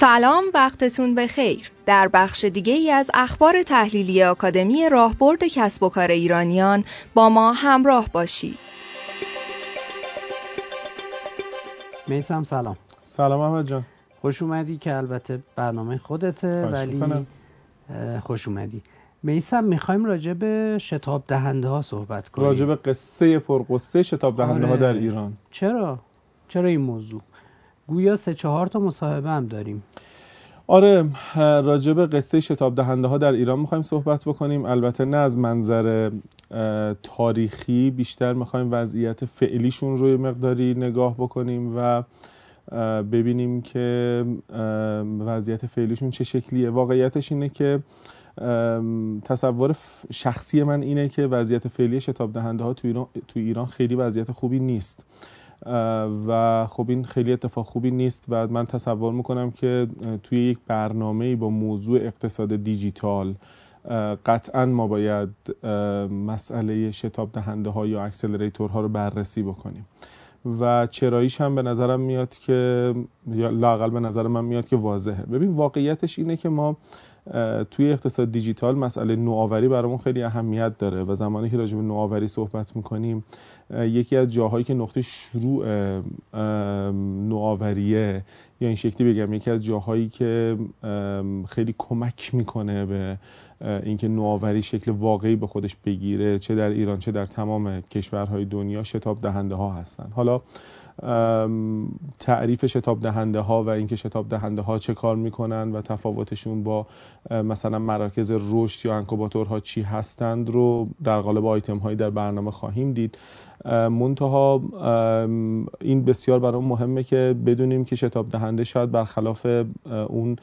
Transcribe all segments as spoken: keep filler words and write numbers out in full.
سلام، وقتتون بخیر. در بخش دیگه ای از اخبار تحلیلی آکادمی راهبرد کسب و کار ایرانیان با ما همراه باشید. میثم سلام. سلام احمد جان. خوش اومدی که البته برنامه خودته ولی کنم. خوش اومدی. میثم میخوایم راجع به شتاب دهنده ها صحبت کنیم. راجع به قصه پرقصه شتاب دهنده ها آره. در ایران. چرا؟ چرا این موضوع؟ گویا سه چهار تا مصاحبه هم داریم. آره، راجع به قصه شتاب دهنده ها در ایران میخوایم صحبت بکنیم. البته نه از منظر تاریخی، بیشتر میخوایم وضعیت فعلیشون روی مقداری نگاه بکنیم و ببینیم که وضعیت فعلیشون چه شکلیه. واقعیتش اینه که تصور شخصی من اینه که وضعیت فعلی شتاب دهنده ها تو ایران تو ایران خیلی وضعیت خوبی نیست و خب این خیلی اتفاق خوبی نیست و من تصور میکنم که توی یک برنامه‌ای با موضوع اقتصاد دیجیتال قطعاً ما باید مسئله شتاب دهنده ها یا اکسلراتورها رو بررسی بکنیم و چراییش هم به نظرم میاد که یا لااقل به نظر من میاد که واضحه. ببین واقعیتش اینه که ما توی اقتصاد دیجیتال مسئله نوآوری برامون خیلی اهمیت داره و زمانی که راجع به نوآوری صحبت میکنیم یکی از جاهایی که نقطه شروع نوآوریه یا این شکلی بگم یکی از جاهایی که خیلی کمک میکنه به اینکه نوآوری شکل واقعی به خودش بگیره، چه در ایران چه در تمام کشورهای دنیا، شتاب دهنده ها هستن. حالا تعریف شتاب دهنده ها و اینکه شتاب دهنده ها چه کار میکنن و تفاوتشون با مثلا مراکز رشد یا انکوباتورها چی هستند رو در قالب آیتم هایی در برنامه خواهیم دید. منتها این بسیار برام مهمه که بدونیم که شتاب دهنده شاید برخلاف اون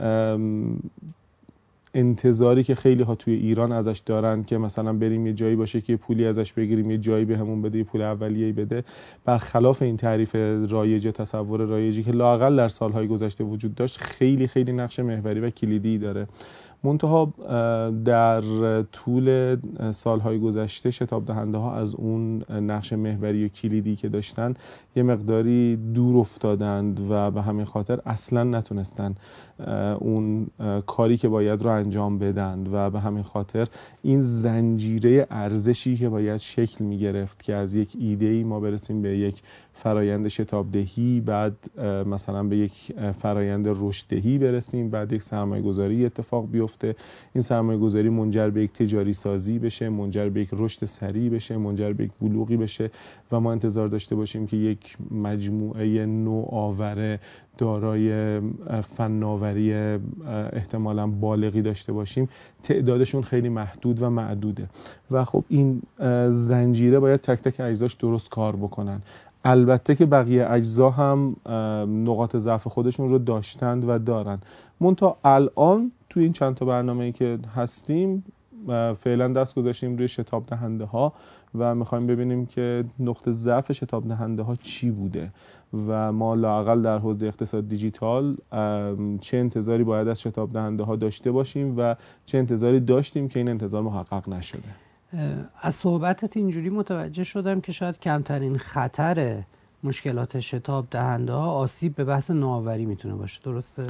انتظاری که خیلی ها توی ایران ازش دارن که مثلا بریم یه جایی باشه که پولی ازش بگیریم، یه جایی بهمون بده، یه پول اولیه‌ای بده، برخلاف این تعریف رایج، تصور رایجی که لااقل در سالهای گذشته وجود داشت، خیلی خیلی نقش محوری و کلیدی داره. منتها در طول سالهای گذشته شتاب دهنده ها از اون نقش محوری و کلیدی که داشتن یه مقداری دور افتادند و به همین خاطر اصلا نتونستن اون کاری که باید رو انجام بدن و به همین خاطر این زنجیره ارزشی که باید شکل می گرفت که از یک ایده‌ای ما برسیم به یک فرایند شتاب دهی، بعد مثلا به یک فرایند رشد دهی برسیم، بعد یک سرمایه گذاری اتفاق بیفته، این سرمایه گذاری منجر به یک تجاری سازی بشه، منجر به یک رشد سریع بشه، منجر به یک بلوغی بشه و ما انتظار داشته باشیم که یک مجموعه نوآور دارای فناوری احتمالاً بالغی داشته باشیم. تعدادشون خیلی محدود و معدوده و خب این زنجیره باید تک تک اجزاش درست کار بکنن. البته که بقیه اجزا هم نقاط ضعف خودشون رو داشتند و دارن. منتها الان توی این چند تا برنامه‌ای که هستیم فعلا دست گذاشتیم روی شتاب دهنده ها و میخوایم ببینیم که نقطه ضعف شتاب دهنده ها چی بوده و ما لااقل در حوزه اقتصاد دیجیتال چه انتظاری باید از شتاب دهنده ها داشته باشیم و چه انتظاری داشتیم که این انتظار محقق نشده. از صحبتت اینجوری متوجه شدم که شاید کمترین خطر مشکلات شتاب دهنده ها آسیب به بحث نوآوری میتونه باشه. درسته؟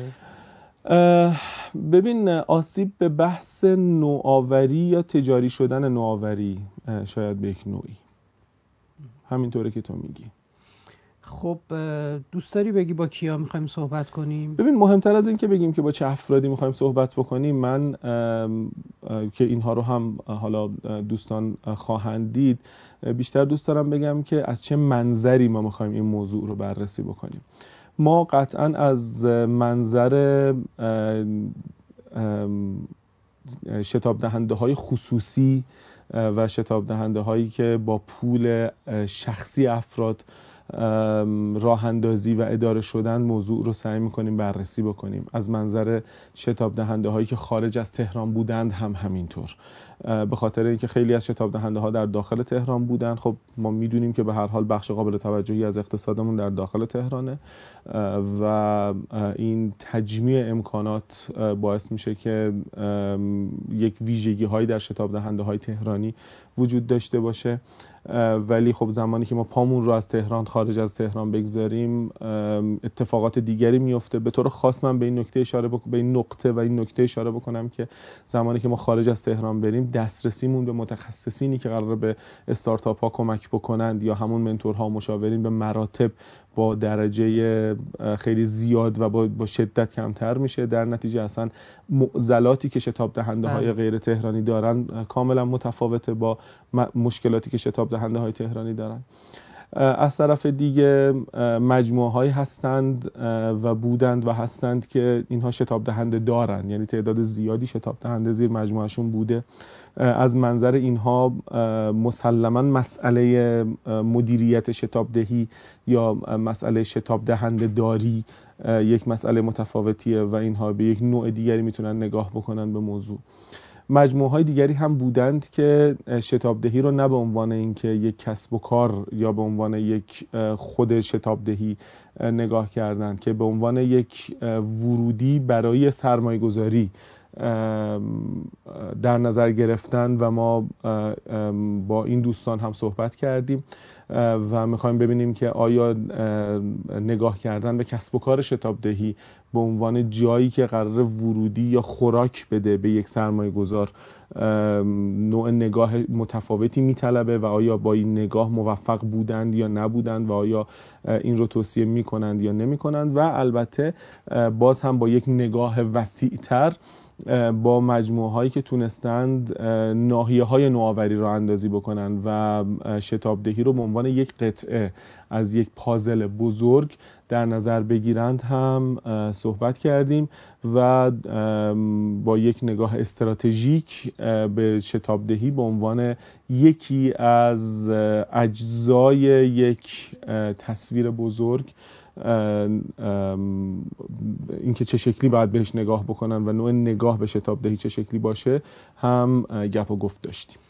ببین، آسیب به بحث نوآوری یا تجاری شدن نوآوری شاید به یک نوعی همینطوره که تو میگی. خب دوست داری بگی با کیا میخوایم صحبت کنیم؟ ببین، مهمتر از این که بگیم که با چه افرادی میخوایم صحبت بکنیم، من که اینها رو هم حالا دوستان خواهند دید، بیشتر دوست دارم بگم که از چه منظری ما میخوایم این موضوع رو بررسی بکنیم. ما قطعاً از منظر شتاب دهنده های خصوصی و شتاب دهنده هایی که با پول شخصی افراد راه اندازی و اداره شدن موضوع رو سعی میکنیم بررسی بکنیم. از منظر شتاب دهنده هایی که خارج از تهران بودند هم همینطور، به خاطر اینکه خیلی از شتاب دهنده ها در داخل تهران بودن. خب ما میدونیم که به هر حال بخش قابل توجهی از اقتصادمون در داخل تهرانه و این تجمیع امکانات باعث میشه که یک ویژگی هایی در شتاب دهنده های تهرانی وجود داشته باشه ولی خب زمانی که ما پامون رو از تهران خارج از تهران بگذاریم اتفاقات دیگری میفته. به طور خاص من به این نکته اشاره بک... به این نقطه و این نکته اشاره بکنم که زمانی که ما خارج از تهران بریم دسترسیمون به متخصصینی که قراره به استارتاپ ها کمک بکنند یا همون منتورها و مشاورین به مراتب با درجه خیلی زیاد و با, با شدت کمتر میشه. در نتیجه اصلا معضلاتی که شتاب دهنده های غیر تهرانی دارن کاملا متفاوته با مشکلاتی که شتاب دهنده های تهرانی دارن. از طرف دیگه مجموعه هایی هستند و بودند و هستند که اینها شتاب دهنده دارن، یعنی تعداد زیادی شتاب دهنده زیر مجموعهشون بوده. از منظر اینها مسلماً مسئله مدیریت شتاب دهی یا مسئله شتاب دهنده داری یک مسئله متفاوتیه و اینها به یک نوع دیگری میتونن نگاه بکنن به موضوع. مجموعه های دیگری هم بودند که شتاب دهی رو نه به عنوان اینکه یک کسب و کار یا به عنوان یک خود شتاب دهی نگاه کردند، که به عنوان یک ورودی برای سرمایه گذاری در نظر گرفتن و ما با این دوستان هم صحبت کردیم و میخوایم ببینیم که آیا نگاه کردن به کسب و کار شتاب دهی به عنوان جایی که قرار ورودی یا خوراک بده به یک سرمایه گذار نوع نگاه متفاوتی میطلبه و آیا با این نگاه موفق بودند یا نبودند و آیا این رو توصیه میکنند یا نمیکنند و البته باز هم با یک نگاه وسیع‌تر با مجموعه هایی که تونستند ناحیه های نوآوری رو اندازی بکنن و شتاب دهی رو به عنوان یک قطعه از یک پازل بزرگ در نظر بگیرند هم صحبت کردیم و با یک نگاه استراتژیک به شتاب دهی به عنوان یکی از اجزای یک تصویر بزرگ، اینکه چه شکلی باید بهش نگاه بکنن و نوع نگاه به شتاب دهی چه شکلی باشه هم گپ و گفت داشتیم.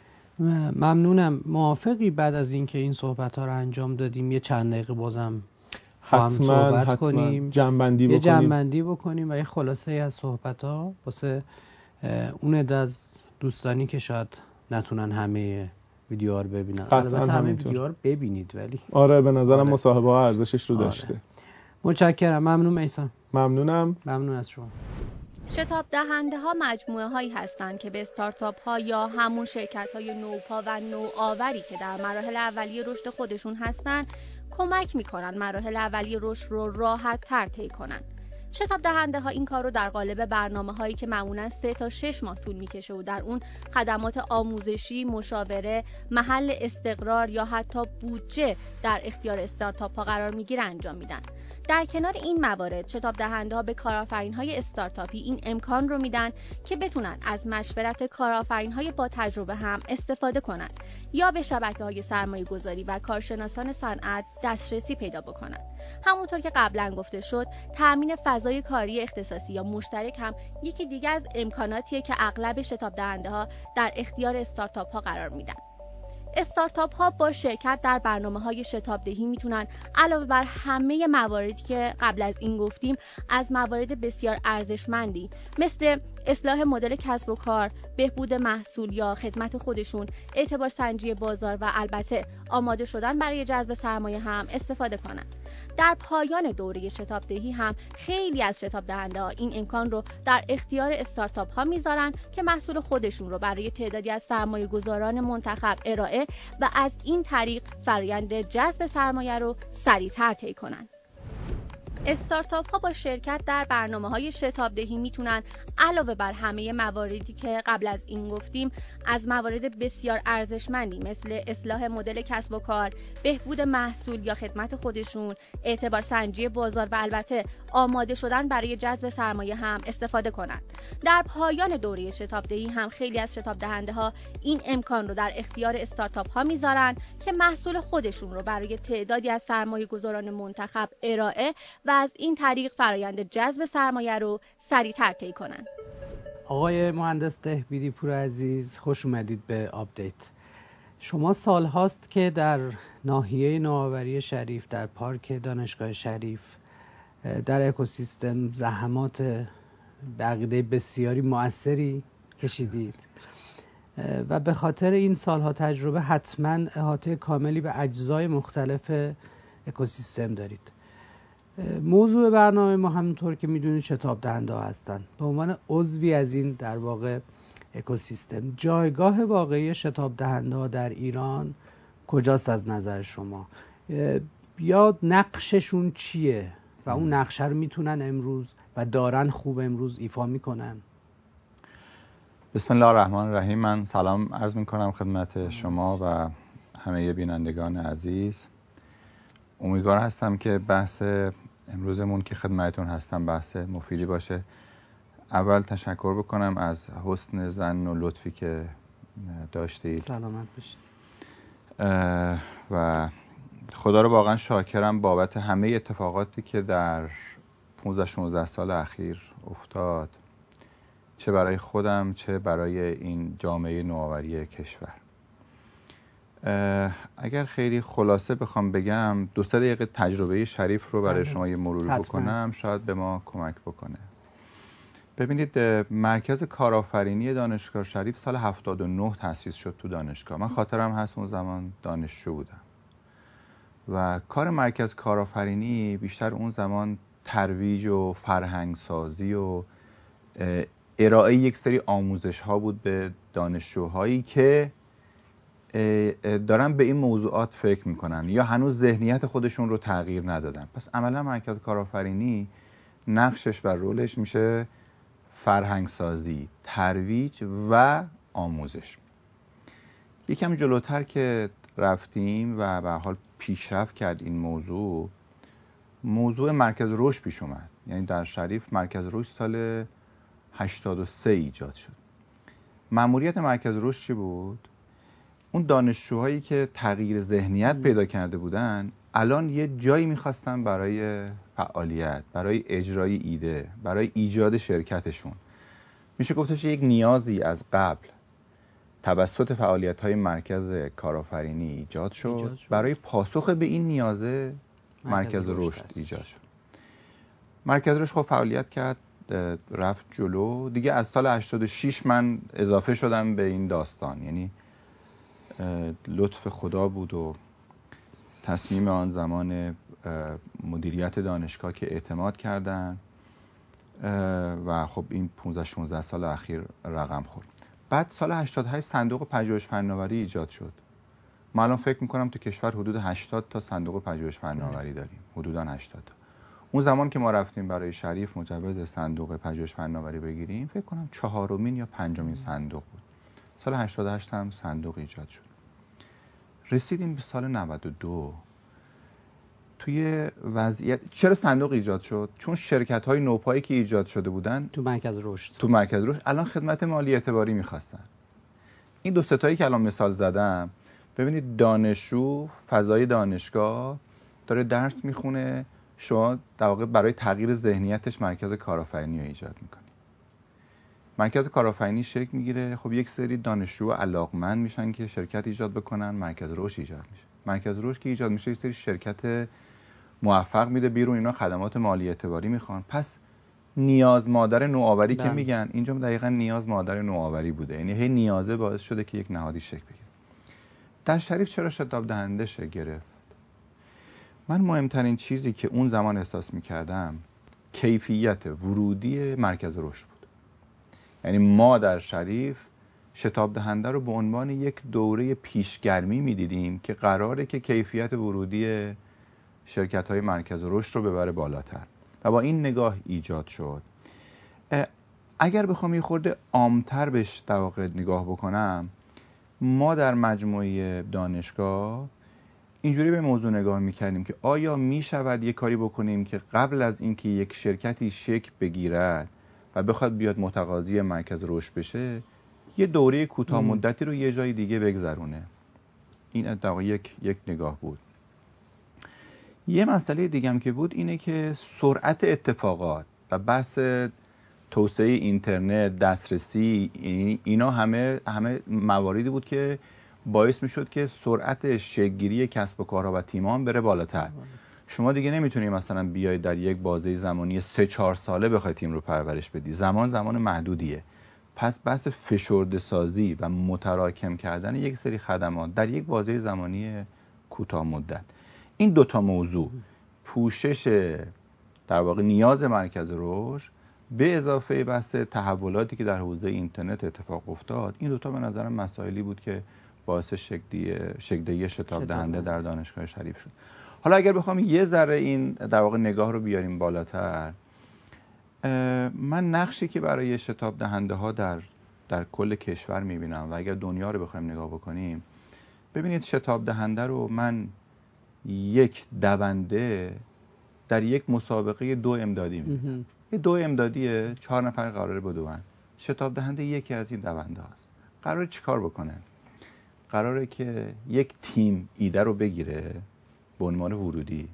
ممنونم. موافقی بعد از اینکه این صحبت ها رو انجام دادیم یه چند دقیقه بازم حتما صحبت حتما کنیم، جمع‌بندی بکنیم، یه جمع‌بندی بکنیم و یه خلاصه ای از صحبت ها واسه اون عده از دوستانی که شاید نتونن همه ویدیوها رو ببینن. البته همه ویدیوها رو ببینید ولی آره به نظرم آره. مصاحبه ها ارزشش رو آره. داشته. متشکرم. ممنون میثم. ممنونم. ممنون از شما. شتاب دهنده ها مجموعه هایی هستند که به استارتاپ ها یا همون شرکت های نوپا و نوآوری که در مراحل اولیه رشد خودشون هستند کمک میکنن مراحل اولیه رشد رو راحت تر طی کنن. شتاب دهنده ها این کار رو در قالب برنامه هایی که معمولاً سه تا شش ماه طول میکشه و در اون خدمات آموزشی، مشاوره، محل استقرار یا حتی بودجه در اختیار استارتاپ ها قرار میگیره انجام میدن. در کنار این موارد شتاب دهنده ها به کارآفرین های استارتاپی این امکان رو میدن که بتونن از مشورت کارآفرین های با تجربه هم استفاده کنن یا به شبکه های سرمایه گذاری و کارشناسان صنعت دسترسی پیدا بکنن. همونطور که قبلا گفته شد، تأمین فضای کاری اختصاصی یا مشترک هم یکی دیگه از امکاناتیه که اغلب شتاب دهنده ها در اختیار استارتاپ ها قرار میدن. استارتاپ ها با شرکت در برنامه های شتاب دهی میتونن علاوه بر همه مواردی که قبل از این گفتیم از موارد بسیار ارزشمندی مثل اصلاح مدل کسب و کار، بهبود محصول یا خدمت خودشون، اعتبار سنجی بازار و البته آماده شدن برای جذب سرمایه هم استفاده کنند. در پایان دوره شتاب دهی هم خیلی از شتاب دهنده ها این امکان رو در اختیار استارتاپ ها میذارن که محصول خودشون رو برای تعدادی از سرمایه گذاران منتخب ارائه و از این طریق فرآیند جذب سرمایه رو سریع‌تر طی کنن. استارتاپ ها با شرکت در برنامه‌های شتاب دهی میتونن علاوه بر همه مواردی که قبل از این گفتیم از موارد بسیار ارزشمندی مثل اصلاح مدل کسب و کار، بهبود محصول یا خدمت خودشون، اعتبار سنجی بازار و البته آماده شدن برای جذب سرمایه هم استفاده کنند. در پایان دوره شتاب دهی هم خیلی از شتاب دهنده ها این امکان رو در اختیار استارتاپ ها میذارن که محصول خودشون رو برای تعدادی از سرمایه گذاران منتخب ارائه و از این طریق فرآیند جذب سرمایه رو سریع‌تر طی کنن. آقای مهندس دهبیری پور عزیز، خوش اومدید به آپدیت. شما سال هاست که در ناحیه نوآوری شریف، در پارک دانشگاه شریف، در اکوسیستم زحمات به عقیده بسیاری مؤثری کشیدید. و به خاطر این سالها تجربه حتما احاطه کاملی به اجزای مختلف اکوسیستم دارید. موضوع برنامه ما همونطور که میدونید شتاب دهنده ها هستن. به عنوان عضوی از این در واقع اکوسیستم، جایگاه واقعی شتاب دهنده ها در ایران کجاست از نظر شما؟ یا نقششون چیه و اون نقشه رو میتونن امروز و دارن خوب امروز ایفا میکنن؟ بسم الله الرحمن الرحیم. من سلام عرض میکنم خدمت شما و همه بینندگان عزیز. امیدوار هستم که بحث امروزمون که خدمتتون هستم بحث مفیدی باشه. اول تشکر بکنم از حسن ظن و لطفی که داشتید. سلامت باشید. و خدا رو واقعا شاکرم بابت همه اتفاقاتی که در پانزده شانزده سال اخیر افتاد، چه برای خودم چه برای این جامعه نوآوری کشور. اگر خیلی خلاصه بخوام بگم، دو سه دقیقه تجربه شریف رو برای شما یه مرور بکنم، شاید به ما کمک بکنه. ببینید، مرکز کارآفرینی دانشگاه شریف سال هفتاد و نه تأسیس شد تو دانشگاه. من خاطرم هست اون زمان دانشجو بودم و کار مرکز کارآفرینی بیشتر اون زمان ترویج و فرهنگ سازی و ارائه یک سری آموزش ها بود به دانشجوهایی که دارن به این موضوعات فکر میکنن یا هنوز ذهنیت خودشون رو تغییر ندادن. پس عملا مرکز کارآفرینی نقشش و رولش میشه فرهنگ سازی، ترویج و آموزش. یکم جلوتر که رفتیم و به حال پیشرفت کرد این موضوع، موضوع مرکز رشد پیش اومد. یعنی در شریف مرکز رشد سال هشتاد و سه ایجاد شد. مأموریت مرکز رشد چی بود؟ اون دانشجوهایی که تغییر ذهنیت پیدا کرده بودن الان یه جایی میخواستن برای فعالیت، برای اجرای ایده، برای ایجاد شرکتشون. میشه گفتش یک نیازی از قبل توسط فعالیت‌های مرکز کارآفرینی ایجاد شد. ایجاد شد. برای پاسخ به این نیازه مرکز, مرکز رشد ایجاد شد. مرکز رشد خب فعالیت کرد، رفت جلو دیگه. از سال هشتاد و شش من اضافه شدم به این داستان. یعنی لطف خدا بود و تصمیم آن زمان مدیریت دانشگاه که اعتماد کردن و خب این پانزده شانزده سال اخیر رقم خورد. بعد سال هشتاد و هشت صندوق پژوهش فناوری ایجاد شد. ما الان فکر میکنم تو کشور حدود هشتاد تا صندوق پژوهش فناوری داریم، حدوداً هشتاد تا. اون زمان که ما رفتیم برای شریف مجوز صندوق پژوهش فناوری بگیریم، فکر کنم چهارمین یا پنجمین صندوق بود. سال هشتاد و هشت هم صندوق ایجاد شد. رسیدیم به سال نود و دو. توی وضعیت چرا صندوق ایجاد شد؟ چون شرکت‌های نوپایی که ایجاد شده بودن تو مرکز رشد تو مرکز رشد الان خدمت مالی اعتباری می‌خواستن. این دو ستایی که الان مثال زدم، ببینید دانشجو فضای دانشگاه داره درس میخونه، شما در واقع برای تغییر ذهنیتش مرکز کارآفرینی رو ایجاد میکنی. مرکز کارآفرینی شکل میگیره، خب یک سری دانشجو علاقمند میشن که شرکت ایجاد بکنن، مرکز رشد ایجاد میشه. مرکز رشد که ایجاد میشه یک سری شرکت موفق میده بیرون، اینا خدمات مالی اعتباری میخوان. پس نیاز مادر نوآوری که میگن، اینجا دقیقاً نیاز مادر نوآوری بوده. یعنی هی نیازه باعث شده که یک نهادی شکل بگیره. در شریف چرا شتاب دهنده شه گرفت؟ من مهمترین چیزی که اون زمان احساس میکردم کیفیت ورودی مرکز رشد بود. یعنی ما در شریف شتاب دهنده رو به عنوان یک دوره پیشگرمی میدیدیم که قراره که کیفیت ورودی شرکت‌های مرکز رشد رو ببره بالاتر و با این نگاه ایجاد شد. اگر بخوام یه خورده عام‌تر بهش در واقع نگاه بکنم، ما در مجموعه دانشگاه اینجوری به موضوع نگاه میکردیم که آیا میشود یک کاری بکنیم که قبل از اینکه یک شرکتی شکل بگیرد و بخواد بیاد متقاضی مرکز رشد بشه، یه دوره کوتاه مدتی رو یه جای دیگه بگذرونه. این در یک یک نگاه بود. یه مسئله دیگه هم که بود اینه که سرعت اتفاقات و بحث توسعه اینترنت، دسترسی، اینا همه همه مواردی بود که باعث میشد که سرعت شکل‌گیری کسب و کارها و تیم‌ها بره بالاتر. شما دیگه نمیتونی مثلا بیای در یک بازه زمانی سه چهار ساله بخوای تیم رو پرورش بدی. زمان زمان محدودیه. پس بحث فشرده سازی و متراکم کردن یک سری خدمات در یک بازه زمانی کوتاه مدت، این دوتا موضوع، پوشش در واقع نیاز مرکز رشد به اضافه بحث تحولاتی که در حوزه اینترنت اتفاق افتاد، این دوتا به نظرم مسائلی بود که باعث شکل‌دهی شتاب دهنده در دانشگاه شریف شد. حالا اگر بخوام یه ذره این در واقع نگاه رو بیاریم بالاتر، من نقشی که برای شتاب دهنده ها در در کل کشور میبینم و اگر دنیا رو بخوایم نگاه بکنیم، ببینید شتاب دهنده رو من یک دونده در یک مسابقه دو امدادی میبینم. یه دو امدادیه، چهار نفر قراره بدون. شتاب دهنده یکی از این دونده هاست. قراره چیکار بکنه؟ قراره که یک تیم ایده رو بگیره به عنوان ورودی،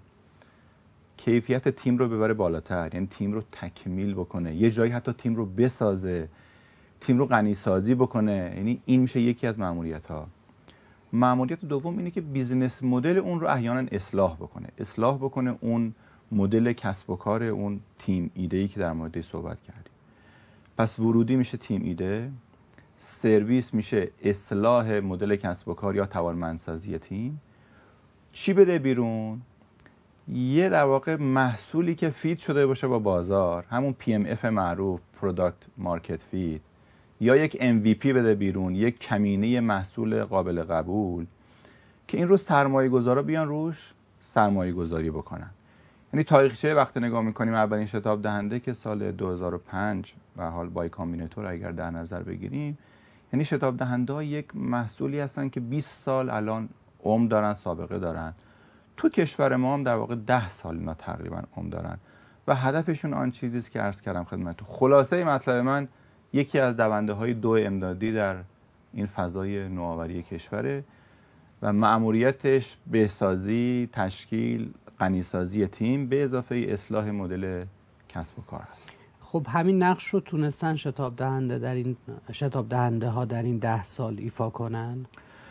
کیفیت تیم رو ببره بالاتر، یعنی تیم رو تکمیل بکنه، یه جایی حتی تیم رو بسازه، تیم رو غنی سازی بکنه. یعنی این میشه یکی از مأموریت ها. مأموریت دوم اینه که بیزینس مدل اون رو احیانا اصلاح بکنه اصلاح بکنه اون مدل کسب و کار اون تیم ایده‌ای که در موردش صحبت کردیم. پس ورودی میشه تیم ایده، سرویس میشه اصلاح مدل کسب و کار یا توانمندسازی تیم. چی بده بیرون؟ یه در واقع محصولی که فیت شده باشه با بازار، همون پی ام اف معروف، پروداکت مارکت فیت، یا یک ام وی پی بده بیرون، یک کمینه محصول قابل قبول که این رو سرمایه گذارا بیان روش سرمایه گذاری بکنن. یعنی تاریخچه وقتی نگاه میکنیم، اولین شتاب دهنده که سال دو هزار و پنج و حال بای کامبیناتور اگر در نظر بگیریم، یعنی شتاب دهنده ها یک محصولی هستن که بیست سال الان عمر دارن، سابقه دارن. تو کشور ما هم در واقع ده سال اینا تقریبا عمر دارن و هدفشون آن چیزی است که عرض کردم خدمتتون. خلاصه مطلب من یکی از دونده های دو امدادی در این فضای نوآوری کشوره و مأموریتش بهسازی، تشکیل، غنیسازی تیم به اضافه اصلاح مدل کسب و کار است. خب همین نقش رو تونستن شتاب دهنده در این شتاب دهنده ها در این ده سال ایفا کنن؟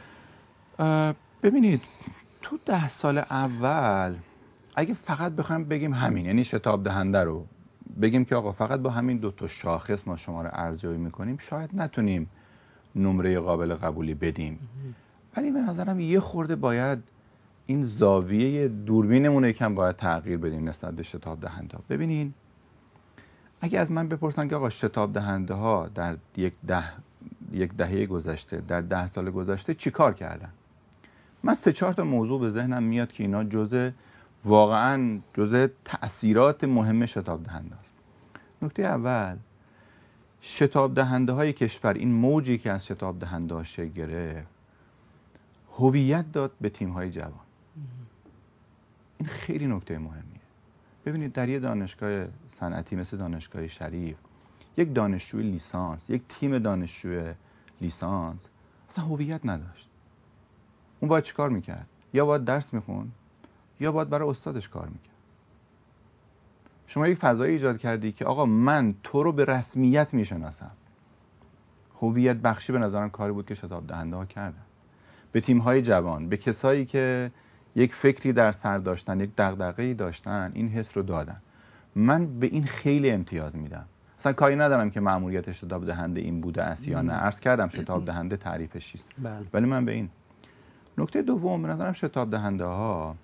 ببینید تو ده سال اول اگه فقط بخوایم بگیم همین، یعنی شتاب دهنده رو بگیم که آقا فقط با همین دو تا شاخص ما شما رو ارزیابی میکنیم، شاید نتونیم نمره قابل قبولی بدیم. ولی به نظرم یه خورده باید این زاویه دوربینمون یکم باید تغییر بدیم نسبت به شتاب دهنده ها. ببینین اگه از من بپرسن که آقا شتاب دهنده ها در یک ده یک دهه گذشته، در ده سال گذشته چی کار کردن، من سه چهار تا موضوع به ذهنم میاد که اینا جزء واقعا جزء تأثیرات مهم شتاب دهنده است. نکته اول، شتاب دهنده های کشور، این موجی که از شتاب دهنده ها شکل گرفت، هویت داد به تیم های جوان. این خیلی نکته مهمیه. ببینید در یه دانشگاه صنعتی مثل دانشگاه شریف، یک دانشجوی لیسانس، یک تیم دانشجوی لیسانس اصلا هویت نداشت. اون باید چیکار میکرد؟ یا باید درس میخوند یا باید برای استادش کار میکرد. شما یک فضایی ایجاد کردی که آقا من تو رو به رسمیت میشناسم. هویت بخشی به نظرم کاری بود که شتاب دهنده ها کردن. به تیم‌های جوان، به کسایی که یک فکری در سر داشتن، یک دغدغه‌ای داشتن، این حس رو دادن. من به این خیلی امتیاز میدم. اصلا کاری ندارم که مأموریت شتاب دهنده این بوده است یا نه. عرض کردم شتاب دهنده تعریفش چیست. ولی من به این. نکته دوم، به نظرم شتاب دهنده ها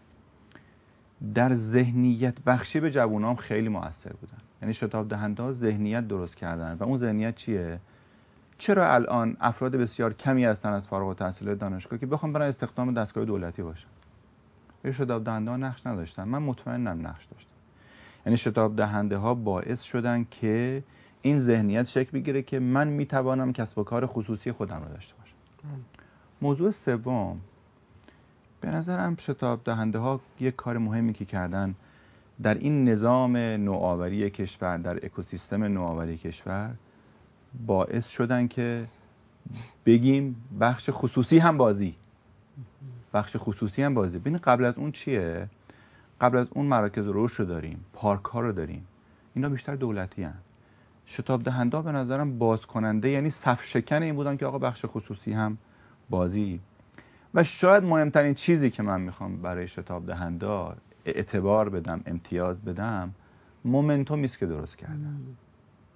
در ذهنیت بخشی به جوانان خیلی مؤثر بودن. یعنی شتاب دهنده ها ذهنیت درست کردن و اون ذهنیت چیه؟ چرا الان افراد بسیار کمی هستن از فارغ التحصیلای دانشگاه که بخوام برای استخدام دستگاه دولتی باشن؟ یه شتاب دهنده ها نقش نداشتن. من مطمئنم نقش داشتن. یعنی شتاب دهنده ها باعث شدن که این ذهنیت شکل بگیره که من میتوانم کسب و کار خصوصی خودم رو داشته باشم. موضوع سوم، به نظرم شتاب دهنده ها یک کار مهمی که کردن در این نظام نوآوری کشور، در اکوسیستم نوآوری کشور، باعث شدن که بگیم بخش خصوصی هم بازی بخش خصوصی هم بازی ببین قبل از اون چیه؟ قبل از اون مراکز رشد رو داریم، پارک ها رو داریم، اینا بیشتر دولتی هن. شتاب دهنده ها به نظرم باز کننده، یعنی صف شکن این بودن که آقا بخش خصوصی هم بازی. و شاید مهمترین چیزی که من میخوام برای شتاب دهنده ها اعتبار بدم، امتیاز بدم، مومنتومی است که درست کردن.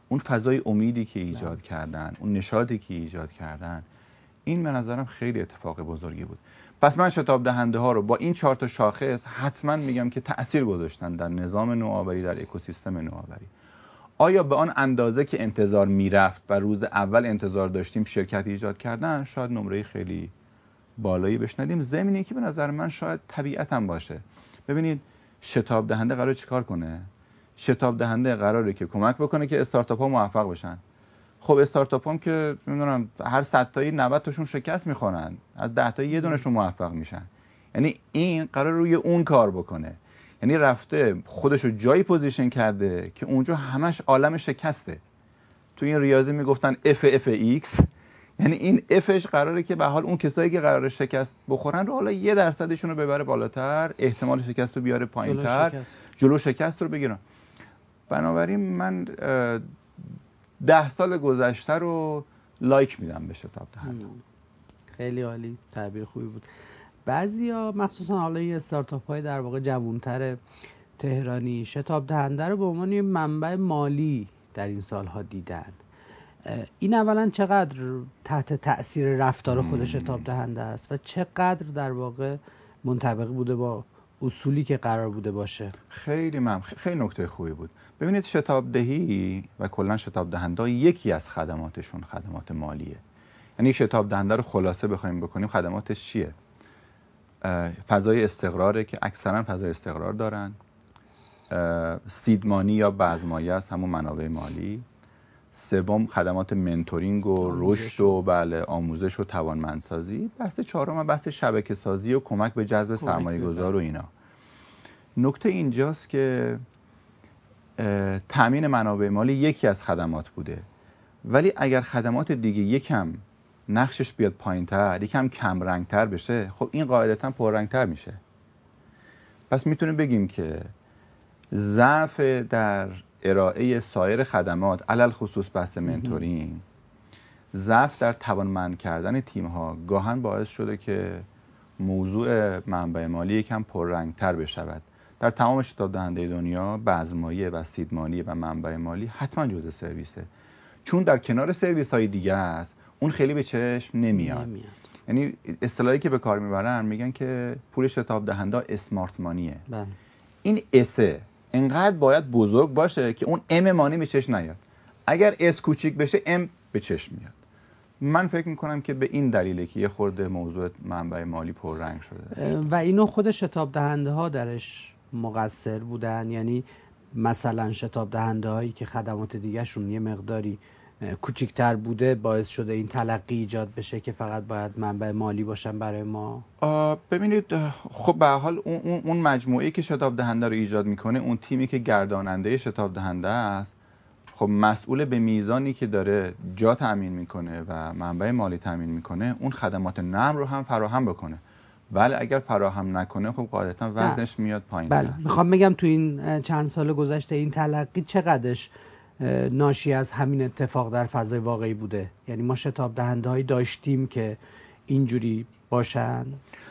اون فضای امیدی که ایجاد کردن، اون نشاطی که ایجاد کردن، این به نظرم خیلی اتفاق بزرگی بود. پس من شتاب دهنده ها رو با این چهار تا شاخص حتما میگم که تأثیر گذاشتن در نظام نوآوری، در اکوسیستم نوآوری. آیا به آن اندازه که انتظار میرفت و روز اول انتظار داشتیم شرکت ایجاد کردن؟ شاید نمره خیلی بالایی بشنویم، ضمنی که به نظر من شاید طبیعت هم باشه. ببینید شتاب دهنده قراره چیکار کنه؟ شتاب دهنده قراره که کمک بکنه که استارتاپ ها موفق بشن. خب استارتاپ هم که نمیدونم هر صد تایی نود تاشون شکست میخورن، از ده تایی یه دونشون موفق میشن. یعنی این قرار روی اون کار بکنه، یعنی رفته خودشو جایی پوزیشن کرده که اونجا همش عالم شکسته. تو این ریاضی میگفتن اف اف ایکس، یعنی این افش قراره که به حال اون کسایی که قراره شکست بخورن رو حالا یه درصدشون رو ببره بالاتر، احتمال شکست رو بیاره پایینتر، جلو, جلو شکست رو بگیرن. بنابراین من ده سال گذشته رو لایک میدم به شتاب دهنده. خیلی عالی، تعبیر خوبی بود. بعضیا مخصوصا حالا یه استارتاپ های در واقع جوانتر تهرانی شتاب دهنده رو به عنوان یه منبع مالی در این سالها دیدن. این اولا چقدر تحت تأثیر رفتار خود شتاب دهنده است و چقدر در واقع منطبق بوده با اصولی که قرار بوده باشه؟ خیلی مم خیلی نکته خوبی بود. ببینید شتاب دهی و کلا شتاب دهنده یکی از خدماتشون خدمات مالیه. یعنی شتاب دهنده رو خلاصه بخوایم بکنیم خدماتش چیه؟ فضای استقراره که اکثرا فضای استقرار دارن، سیدمانی یا بزمایه است، همون منابع مالی. سوم خدمات منتورینگ و رشد و بله آموزش و توانمندسازی. بحث چهارم بحث شبکه سازی و کمک به جذب سرمایه گذار و اینا. نکته اینجاست که تامین منابع مالی یکی از خدمات بوده، ولی اگر خدمات دیگه یکم نقشش بیاد پایین‌تر، یکم کم رنگ‌تر بشه، خب این قاعدتاً پررنگ‌تر میشه. پس میتونیم بگیم که ضعف در ارائه سایر خدمات، علل خصوص بحث منتورینگ، ضعف در توانمند کردن تیم‌ها گاهن باعث شده که موضوع منبع مالی یکم پررنگ‌تر بشود. در تمام شتاب دهنده دنیا بزمایه و سیدمانی و منبع مالی حتما جزء سرویسه، چون در کنار سرویس های دیگه است اون خیلی به چشم نمیاد. نمیاد. یعنی اصطلاحی که به کار میبرن میگن که پول شتاب دهنده اسمارت مانیه. بله. این اسه انقدر باید بزرگ باشه که اون ام مانی به چشم نیاد. اگر اس کوچیک بشه ام به چشم میاد. من فکر میکنم که به این دلیله که یه خورده موضوع منبع مالی پررنگ شده و اینو خود شتاب دهنده ها درش مقصر بودن. یعنی مثلا شتاب دهنده هایی که خدمات دیگه شون یه مقداری کوچیک‌تر بوده باعث شده این تلقی ایجاد بشه که فقط باید منبع مالی باشن برای ما. ببینید خب به هر حال اون اون مجموعه‌ای که شتاب دهنده رو ایجاد میکنه، اون تیمی که گرداننده شتاب دهنده است، خب مسئول به میزانی که داره جا تامین میکنه و منبع مالی تامین میکنه اون خدمات نرم رو هم فراهم بکنه. بله اگر فراهم نکنه خب قاعدتا وزنش میاد پایین. بله میخوام بگم تو این چند سال گذشته این تلقی چقدرش ناشی از همین اتفاق در فضای واقعی بوده؟ یعنی ما شتاب دهنده هایی داشتیم که اینجوری باشن؟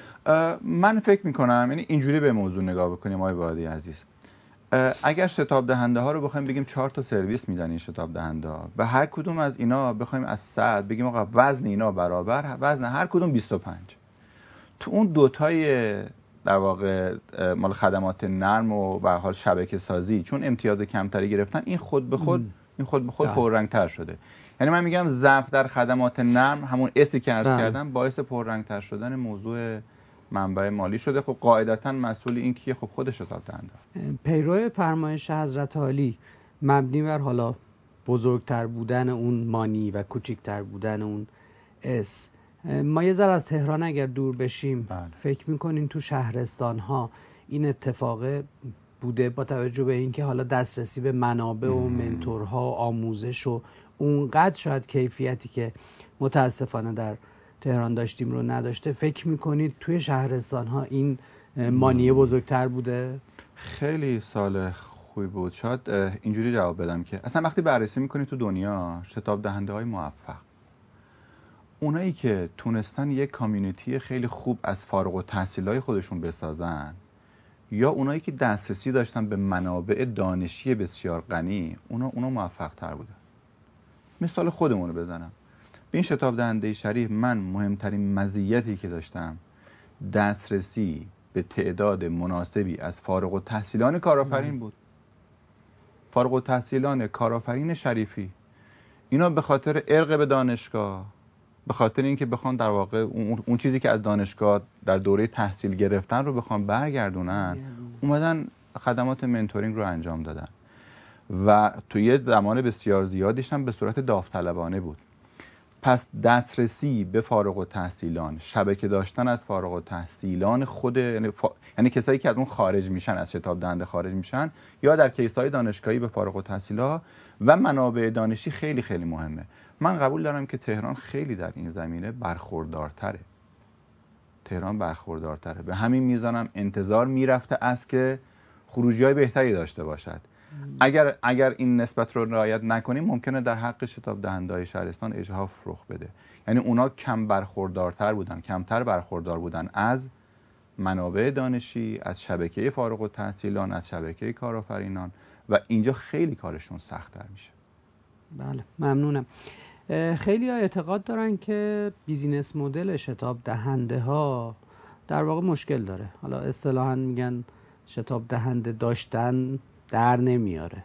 من فکر میکنم یعنی اینجوری به موضوع نگاه بکنیم آقای وادی عزیز. اگر شتاب دهنده ها رو بخوایم بگیم چهار تا سرویس میدن این شتاب دهنده ها و هر کدوم از اینا بخوایم از صد بگیم آقا وزن اینا برابر وزن هر کدوم بیست و پنج، تو اون دوتای در واقع مال خدمات نرم و به هر حال شبکه سازی چون امتیاز کمتری گرفتن، این خود به خود ام. این خود به خود پررنگ‌تر شده. یعنی من میگم ضعف در خدمات نرم همون اسی که عرض کردم باعث پررنگ‌تر شدن موضوع منبع مالی شده. خب قاعدتاً مسئول این کیه؟ خب خود شتاب دهنده. پیرو فرمایش حضرت عالی مبنی بر حالا بزرگتر بودن اون مانی و کوچیکتر بودن اون اس، ما یه ذره از تهران اگر دور بشیم بله. فکر میکنین تو شهرستان ها این اتفاق بوده با توجه به اینکه حالا دسترسی به منابع و منتورها و آموزش و اونقدر شاید کیفیتی که متاسفانه در تهران داشتیم رو نداشته، فکر میکنید توی شهرستان ها این مانیه بزرگتر بوده؟ خیلی سال خوبی بود. شاید اینجوری جواب بدم که اصلا وقتی بررسی میکنید تو دنیا شتاب دهنده های موفق، اونایی که تونستن یک کامیونیتی خیلی خوب از فارغ التحصیلای خودشون بسازن یا اونایی که دسترسی داشتن به منابع دانشی بسیار غنی، اونا اونا موفق تر بودن. مثال خودمون رو بزنم. به این شتاب دهنده شریف من مهمترین مزیتی که داشتم دسترسی به تعداد مناسبی از فارغ التحصیلان کارآفرین بود. فارغ التحصیلان کارآفرین شریفی، اینا به خاطر ارق به دانشگاه، به خاطر اینکه بخوان در واقع اون, اون چیزی که از دانشگاه در دوره تحصیل گرفتن رو بخوان برگردونن، اومدن خدمات منتورینگ رو انجام دادن و توی زمان بسیار زیادیش هم به صورت داوطلبانه بود. پس دسترسی به فارغ التحصیلان، شبکه داشتن از فارغ التحصیلان خود، یعنی, فا... یعنی کسایی که از اون خارج میشن، از شتاب دهنده خارج میشن، یا در کیس‌های دانشگاهی به فارغ التحصیل‌ها و منابع دانشی خیلی خیلی مهمه. من قبول دارم که تهران خیلی در این زمینه برخوردارتره. تهران برخوردارتره. به همین میزانم انتظار میرفته است که خروجی‌های بهتری داشته باشد. اگر اگر این نسبت رو رعایت نکنیم ممکنه در حق شتاب دهنده‌های شهرستان اجحاف رخ بده. یعنی اونا کم برخوردارتر بودن، کمتر برخوردار بودن از منابع دانشی، از شبکه فارغ التحصیلان، از شبکه کارآفرینان و اینجا خیلی کارشون سخت‌تر میشه. بله، ممنونم. خیلی ها اعتقاد دارن که بیزینس مدل شتاب دهنده ها در واقع مشکل داره. حالا اصطلاحاً میگن شتاب دهنده داشتن در نمیاره.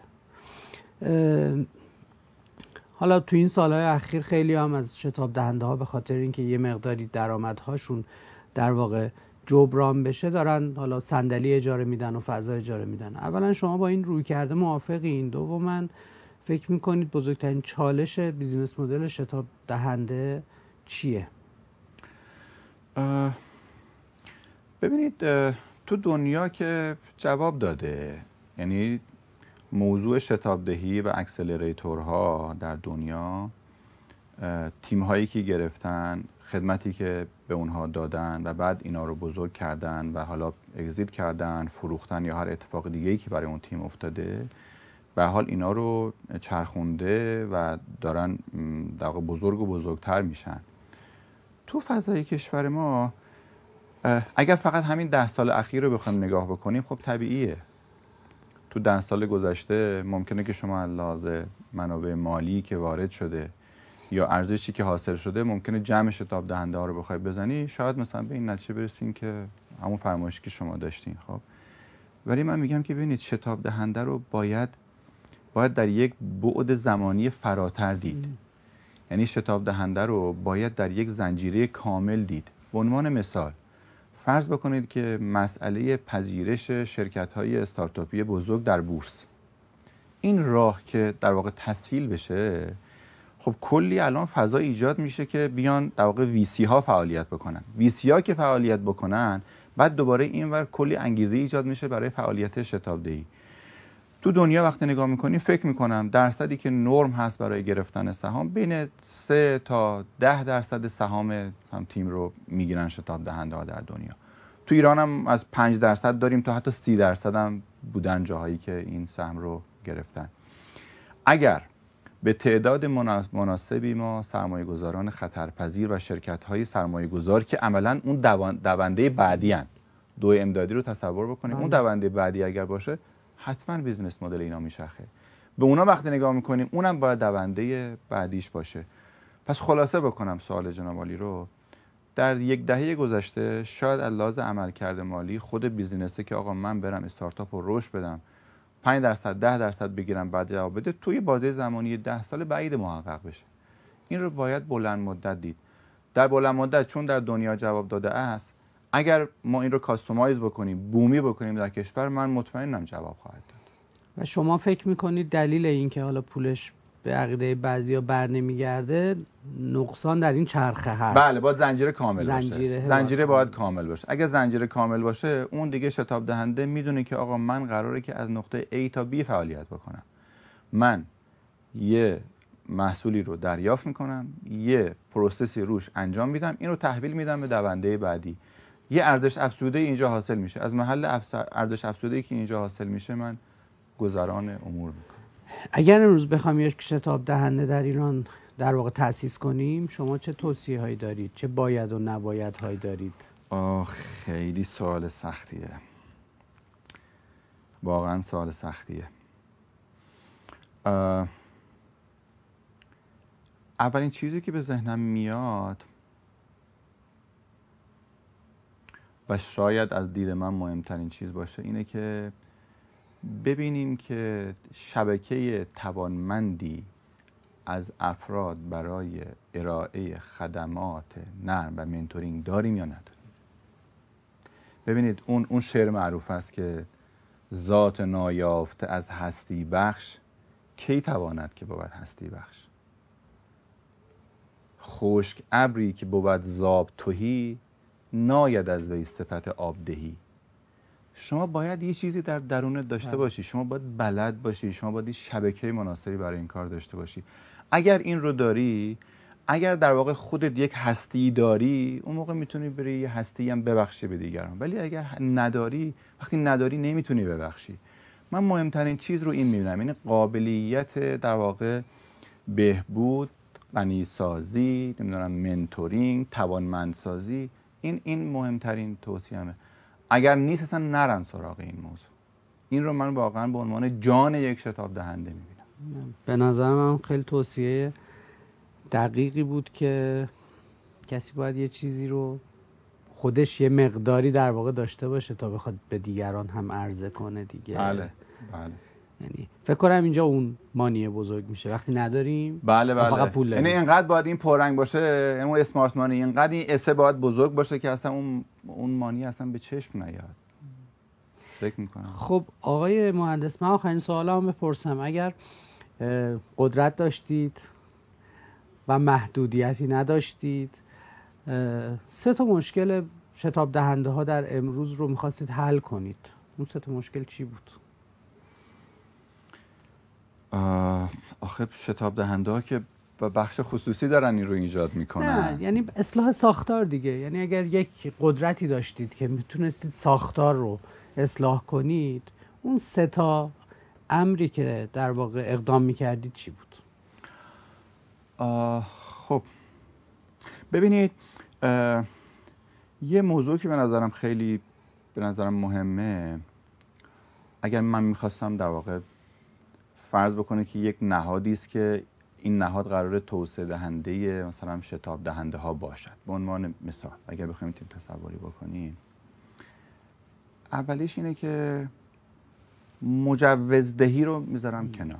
حالا تو این سالهای اخیر خیلی هم از شتاب دهنده ها به خاطر اینکه یه مقداری درآمدهاشون در واقع جبران بشه دارن حالا صندلی اجاره میدن و فضا اجاره میدن. اولا شما با این روی کرده موافقین؟ دوما فکر میکنید بزرگترین چالش بیزینس مدل شتاب دهنده چیه؟ ببینید تو دنیا که جواب داده، یعنی موضوع شتاب دهی و اکسلراتورها در دنیا، تیم هایی که گرفتن، خدمتی که به اونها دادن و بعد اینا رو بزرگ کردن و حالا اگزیت کردن، فروختن یا هر اتفاق دیگه‌ای که برای اون تیم افتاده، به حال اینا رو چرخونده و دارن در واقع بزرگ و بزرگتر میشن. تو فضای کشور ما اگر فقط همین ده سال اخیر رو بخوایم نگاه بکنیم، خب طبیعیه. تو ده سال گذشته ممکنه که شما از لحاظ منابع مالی که وارد شده یا ارزشی که حاصل شده، ممکنه جمع شتاب دهنده ها رو بخوای بزنی، شاید مثلا به این نتیجه برسین که همون فرمایشی که شما داشتین. خب ولی من میگم که ببینید شتاب دهنده رو باید باید در یک بعد زمانی فراتر دید. یعنی شتاب دهنده رو باید در یک زنجیره کامل دید. به عنوان مثال فرض بکنید که مسئله پذیرش شرکت‌های استارتاپی بزرگ در بورس، این راه که در واقع تسهیل بشه، خب کلی الان فضا ایجاد میشه که بیان در واقع ویسی ها فعالیت بکنن. ویسی ها که فعالیت بکنن، بعد دوباره اینور کلی انگیزه ایجاد میشه برای فعالیت شتاب دهی. تو دنیا وقتی نگاه میکنیم فکر میکنم درصدی که نرم هست برای گرفتن سهام بین سه تا ده درصد سهام هم تیم رو میگیرن شتاب دهنده ها در دنیا. تو ایران هم از پنج درصد داریم تا حتی سی درصد هم بودن جاهایی که این سهم رو گرفتن. اگر به تعداد مناسبی ما سرمایه گذاران خطرپذیر و شرکت های سرمایه گذار که عملاً اون دونده بعدی هن، دو امدادی رو تصور بکنیم، اون دونده بعدی اگر باشه حتما بیزنس مدل اینا میشخه. به اونا وقتی نگاه میکنیم اونم باید دونده بعدیش باشه. پس خلاصه بکنم سوال جناب عالی رو، در یک دهه گذشته شاید از لحاظ عملکرد مالی خود بیزینسه که آقا من برم استارتاپ رو رشد بدم، پنج درصد ده درصد بگیرم بعد جواب بده، توی بازه زمانی ده سال بعید محقق بشه. این رو باید بلند مدت دید. در بلند مدت چون در دنیا جواب داده است، اگر ما این رو کاستومایز بکنیم، بومی بکنیم در کشور، من مطمئنم جواب خواهد داد. و شما فکر میکنید دلیل این که حالا پولش به عقیده بعضیا بر نمیگرده نقصان در این چرخه هست؟ بله، باید زنجیره کامل زنجیره باشه. زنجیره باید کامل باشه. اگه زنجیره کامل باشه، اون دیگه شتاب دهنده میدونه که آقا من قراره که از نقطه A تا B فعالیت بکنم. من یه محصولی رو دریافت میکنم، یه پروسسی روش انجام میدم، این رو تحویل میدم به دونده بعدی. یه ارزش افزوده اینجا حاصل میشه. از محل ارزش افزوده‌ای که اینجا حاصل میشه من گذران امور میکنم. اگر امروز بخوام یک شتاب دهنده در ایران در واقع تأسیس کنیم، شما چه توصیه هایی دارید؟ چه باید و نباید هایی دارید؟ آه خیلی سوال سختیه، واقعا سوال سختیه. اولین چیزی که به ذهنم میاد و شاید از دید من مهمترین چیز باشه اینه که ببینیم که شبکه توانمندی از افراد برای ارائه خدمات نرم و منتورینگ داریم یا نداریم. ببینید اون اون شعر معروف است که ذات نایافته از هستی بخش کی تواند که بود هستی بخش، خشک ابری که بود زاب تهی ناید از وی صفت آبدهی. شما باید یه چیزی در درونت داشته باشی، شما باید بلد باشی، شما باید شبکه مناسبی برای این کار داشته باشی. اگر این رو داری، اگر در واقع خودت یک هستی داری، اون موقع میتونی بری یه هستی هم ببخشی به دیگران. ولی اگر نداری، وقتی نداری نمیتونی ببخشی. من مهمترین چیز رو این میبینم، این قابلیت در واقع بهبود، غنیسازی، نمیدونم منتورینگ، توانمندسازی، این این مهمترین توصیه‌مه. اگر نیست اصلا نرن سراغ این موضوع. این رو من واقعا به عنوان جان یک شتاب دهنده میبینم. به نظر من خیلی توصیه دقیقی بود که کسی باید یه چیزی رو خودش یه مقداری در واقع داشته باشه تا بخواد به دیگران هم عرضه کنه دیگه. بله بله. یعنی فکر کنم اینجا اون مانی بزرگ میشه وقتی نداریم. بله بله. فقط پول یعنی اینقدر باید این پررنگ باشه، اون اسمارت مانی، اینقدر این اسه باید بزرگ باشه که اصلا اون اون مانی اصلا به چشم نیاد. فکر میکنم. خب آقای مهندس، من آخرین سوالام بپرسم. اگر قدرت داشتید و محدودیتی نداشتید، سه تا مشکل شتاب دهنده ها در امروز رو میخواستید حل کنید، اون سه تا مشکل چی بود؟ آخه شتاب دهنده ها که بخش خصوصی دارن این رو ایجاد میکنن. نه، یعنی اصلاح ساختار دیگه. یعنی اگر یک قدرتی داشتید که میتونستید ساختار رو اصلاح کنید، اون سه تا امری که در واقع اقدام میکردید چی بود؟ خب ببینید، یه موضوع که به نظرم خیلی به نظرم مهمه، اگر من میخواستم در واقع فرض بکنه که یک نهادی است که این نهاد قراره توسعه دهنده مثلا شتاب دهنده ها باشد، به عنوان مثال اگر بخوایم این تصوری بکنیم، اولیش اینه که مجوزدهی رو میذارم کنار.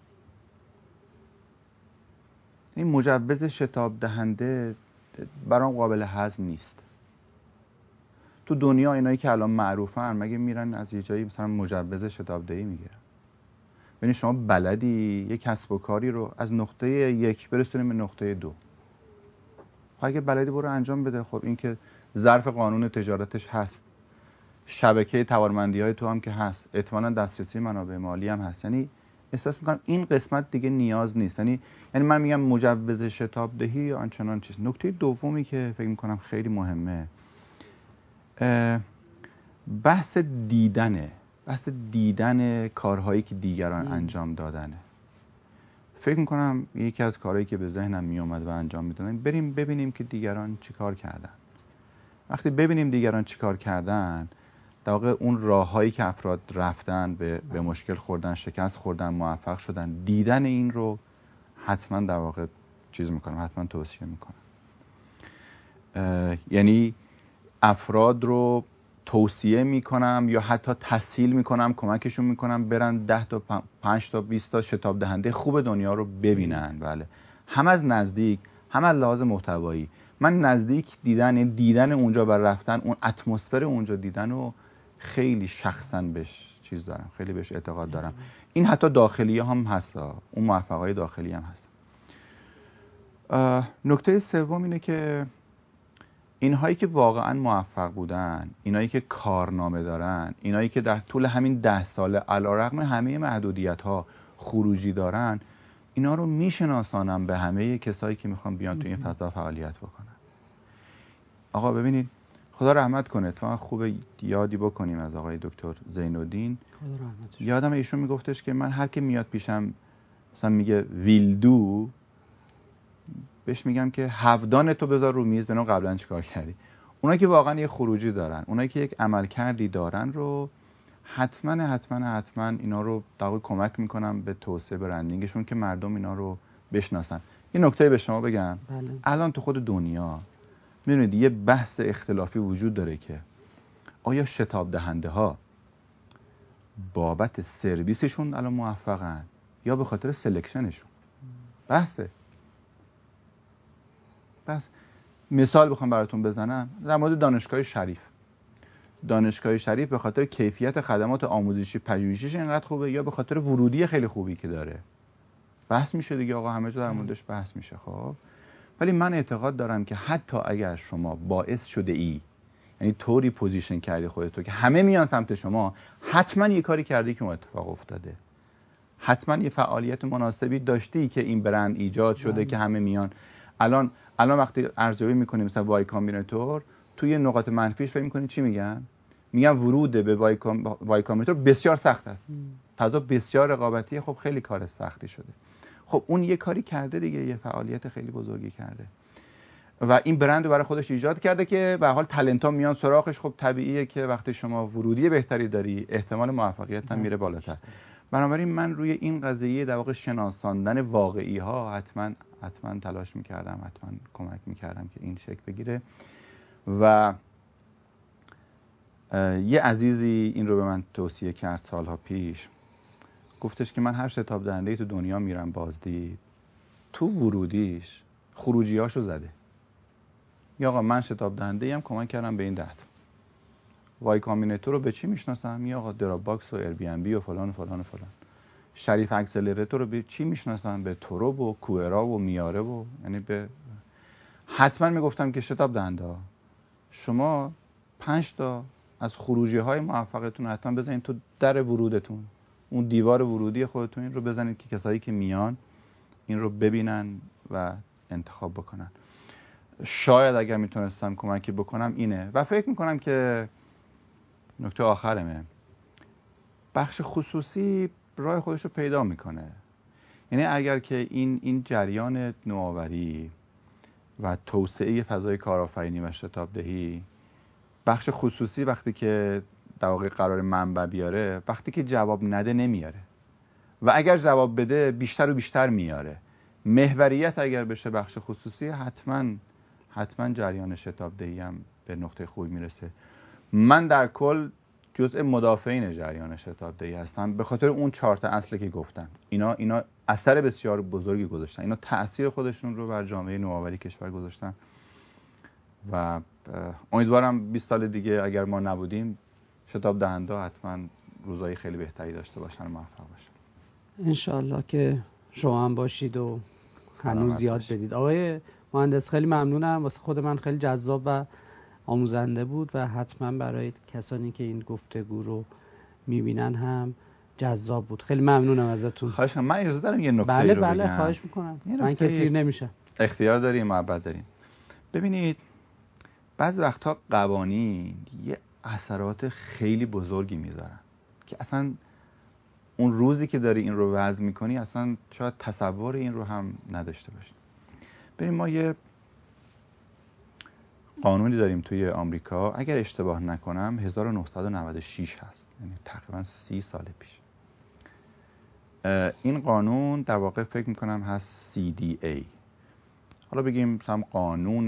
این مجوز شتاب دهنده برام قابل هضم نیست. تو دنیا اینایی که الان معروفن مگه میرن از یه جایی مثلا مجوز شتاب دهی میگیرن؟ یعنی شما بلدی یک کسب و کاری رو از نقطه یک برسونیم به نقطه دو. خب اگه بلدی برو انجام بده. خب این که ظرف قانون تجارتش هست، شبکه توانمندی های تو هم که هست، احتمالاً دسترسی منابع مالی هم هست. یعنی احساس میکنم این قسمت دیگه نیاز نیست. یعنی یعنی من میگم مجوز شتاب دهی یا آنچنان چیز. نکته دومی که فکر میکنم خیلی مهمه، بحث دیدنه، بحث دیدن کارهایی که دیگران ام. انجام دادنه. فکر میکنم یکی از کارهایی که به ذهنم میومد و انجام میدادم، بریم ببینیم که دیگران چی کار کردن. وقتی ببینیم دیگران چی کار کردن، در واقع اون راههایی که افراد رفتن، به, به مشکل خوردن، شکست خوردن، موفق شدن، دیدن این رو حتما در واقع چیز میکنم، حتما توصیه میکنم. یعنی افراد رو توصیه میکنم یا حتی تسهیل میکنم، کمکشون میکنم برن ده تا پنج تا بیست تا شتاب دهنده خوب دنیا رو ببینن. بله، هم از نزدیک هم از لحاظ محتوایی. من نزدیک دیدن، این دیدن اونجا و رفتن، اون اتمسفر اونجا دیدن رو خیلی شخصا بهش چیز دارم، خیلی بهش اعتقاد دارم. این حتی داخلی هم هست، اون موفقای داخلی هم هست. نکته سوم اینه که اینهایی که واقعا موفق بودن، اینایی که کارنامه دارن، اینایی که در طول همین ده ساله علیرغم همه محدودیت ها خروجی دارن، اینا رو میشناسانم به همه کسایی که میخوان بیان تو این فضا فعالیت بکنن. آقا ببینید، خدا رحمت کنه، تو خوب یادی بکنیم از آقای دکتر زین‌الدین. یادم ایشون میگفتش که من هر که میاد پیشم مثلا میگه ویلدو، بهش میگم که هفدان تو بذار رو میز، ببینم قبلا چیکار کردی. اونایی که واقعا یه خروجی دارن، اونایی که یک عمل کردی دارن رو حتما حتما حتما اینا رو در واقع کمک میکنم به توسعه برندینگشون که مردم اینا رو بشناسن. این نکته به شما بگم. بله. الان تو خود دنیا می‌بینید یه بحث اختلافی وجود داره که آیا شتاب دهنده ها بابت سرویسشون الان موفقن یا به خاطر سلکشنشون؟ بحثه. بس مثال بخوام براتون بزنم در مورد دانشگاه شریف. دانشگاه شریف به خاطر کیفیت خدمات آموزشی پژوهشیش اینقدر خوبه یا به خاطر ورودی خیلی خوبی که داره؟ بحث میشه دیگه آقا، همه جا در موردش بحث میشه. خب ولی من اعتقاد دارم که حتی اگر شما باعث شده ای، یعنی طوری پوزیشن کردی خودتو که همه میان سمت شما، حتما یه کاری کردی که اون اتفاق افتاده. حتما یه فعالیت مناسبی داشتی که این برند ایجاد شده بله. که همه میان. الان الان وقتی ارزیابی میکنیم مثلا وای کامبیناتور، توی نقاط منفیش فکر میکنید چی میگن؟ میگن ورود به وای کام... وای کامبیناتور بسیار سخت است. فضا بسیار رقابتیه. خب خیلی کار سختی شده. خب اون یه کاری کرده دیگه، یه فعالیت خیلی بزرگی کرده و این برند رو برای خودش ایجاد کرده که به هر حال تالنت‌ها میان سراغش. خب طبیعیه که وقتی شما ورودی بهتری داری احتمال موفقیت هم میره بالاتر. بنابراین من روی این قضیه در واقع شناساندن واقعی ها حتما حتما تلاش میکردم، حتما کمک میکردم که این شکل بگیره. و یه عزیزی این رو به من توصیه کرد سالها پیش، گفتش که من هر شتاب دهنده‌ای تو دنیا میرم بازدید، تو ورودیش خروجیاشو زده. یا آقا من شتاب دهنده‌ای هم کمک کردم به این ده تا. وای کامبیناتور رو به چی میشناسم؟ یا آقا دراپ باکس و ایر بی ام بی و فلان و فلان و فلان. شریف اکسلراتور رو به چی میشناسم؟ به تورو و کوئرا و میاره و یعنی به حتما میگفتم که شتاب دهنده شما پنج تا از خروجی های موفقتون حتما بزنید تو در ورودتون، اون دیوار ورودی خودتون این رو بزنید که کسایی که میان این رو ببینن و انتخاب بکنن. شاید اگر میتونستم کمکی بکنم اینه. و فکر میکنم که نکته آخرمه، بخش خصوصی راه خودش رو پیدا میکنه. یعنی اگر که این این جریان نوآوری و توسعه فضای کارآفرینی و شتاب دهی، بخش خصوصی وقتی که در واقع قرار منبع بیاره، وقتی که جواب نده نمیاره و اگر جواب بده بیشتر و بیشتر میاره. محوریت اگر بشه بخش خصوصی، حتما حتما جریان شتاب دهی هم به نقطه خوبی میرسه. من در کل جزء مدافعین جریان شتاب دهی هستم به خاطر اون چهار تا اصلی که گفتم. اینا اینا اثر بسیار بزرگی گذاشتن، اینا تأثیر خودشون رو بر جامعه نوآوری کشور گذاشتن و امیدوارم بیست سال دیگه اگر ما نبودیم شتاب دهنده حتما روزای خیلی بهتری داشته باشن و موفق باشن. انشالله که شما هم باشید و هنوز یاد باشید. بدید. آقای مهندس خیلی ممنونم، واسه خود من خیلی جذاب و آموزنده بود و حتما برای کسانی که این گفتگو رو میبینن هم جذاب بود. خیلی ممنونم ازتون. خواهش کنم. من اجازه دارم یه نکته بله رو بله بگم؟ خواهش میکنم. من کثیر نمیشم. اختیار داریم، محبت داریم. ببینید بعضی وقتها قوانین یه اثرات خیلی بزرگی میذارن که اصلا اون روزی که داری این رو وضع میکنی اصلا شاید تصور این رو هم نداشته باشی. ببین ما یه قانونی داریم توی آمریکا، اگر اشتباه نکنم هزار و نهصد و نود و شش هست، یعنی تقریبا سی سال پیش. این قانون در واقع فکر میکنم هست سی دی ای. حالا بگیم مثلا قانون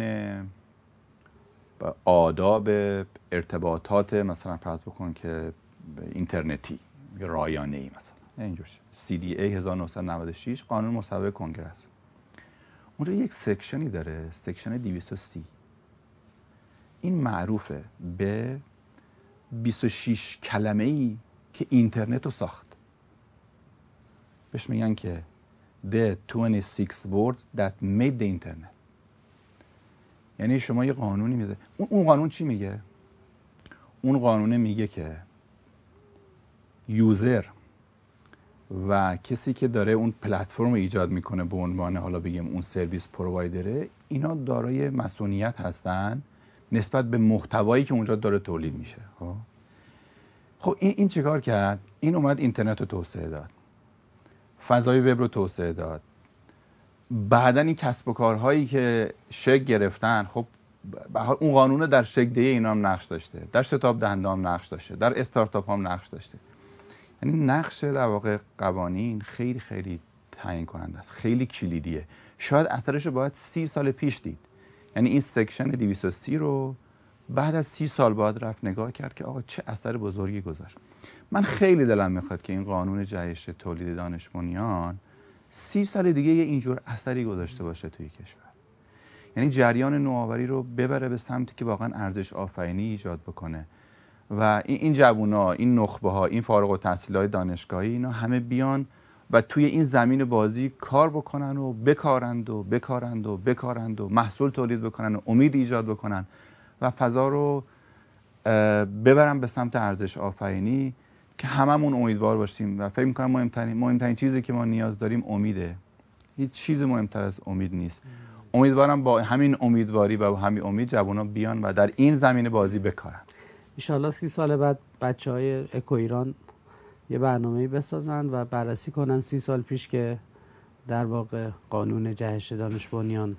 آداب ارتباطات مثلا فرض بکن که اینترنتی یا رایانه‌ای مثلا اینجور سی دی ای هزار و نهصد و نود و شش، قانون مصوبه کنگره. اونجا یک سکشنی داره، سکشن دویست و سی. این معروفه به بیست و شش کلمه‌ای که اینترنت رو ساخت. بهش میگن که the twenty-six words that made the internet. یعنی شما یه قانونی میذاره. اون اون قانون چی میگه؟ اون قانونه میگه که یوزر و کسی که داره اون پلتفرم رو ایجاد میکنه به عنوان حالا بگیم اون سرویس پرووایدره، اینا دارای مسئولیت هستن نسبت به محتوایی که اونجا داره تولید میشه. خب خب این این چیکار کرد؟ این اومد اینترنت رو توسعه داد، فضای وب رو توسعه داد. بعدن این کسب و کارهایی که شکل گرفتن، خب اون قانون در شکل دهی اینا هم نقش داشته، در شتاب دهنده هم نقش داشته، در استارتاپ هم نقش داشته. یعنی نقش در واقع قوانین خیلی خیلی تعیین کننده است، خیلی کلیدیه. شاید اثرش رو باید سی سال پیش دید. یعنی این سکشن دویست و سی رو بعد از سی سال باید رفت نگاه کرد که آقا چه اثر بزرگی گذاشت. من خیلی دلم میخواد که این قانون جهش تولید دانش بنیان سی سال دیگه یه اینجور اثری گذاشته باشه توی کشور. یعنی جریان نوآوری رو ببره به سمتی که واقعا ارزش آفرینی ایجاد بکنه و این جوونا، این نخبه ها، این فارغ التحصیلای دانشگاهی، اینا همه بیان و توی این زمین بازی کار بکنن و بکارند و بکارند و بکارند و محصول تولید بکنن و امید ایجاد بکنن و فضا رو ببرن به سمت ارزش آفرینی که هممون امیدوار باشیم. و فکر می‌کنم مهمترین مهمترین چیزی که ما نیاز داریم امیده. هیچ چیز مهمتر از امید نیست. امیدوارم با همین امیدواری و با همین امید جوونا بیان و در این زمین بازی بکارن. انشالله سی سال بعد بچهای اکو ایران یه برنامه‌ای بسازن و بررسی کنن سی سال پیش که در واقع قانون جهش دانش بنیان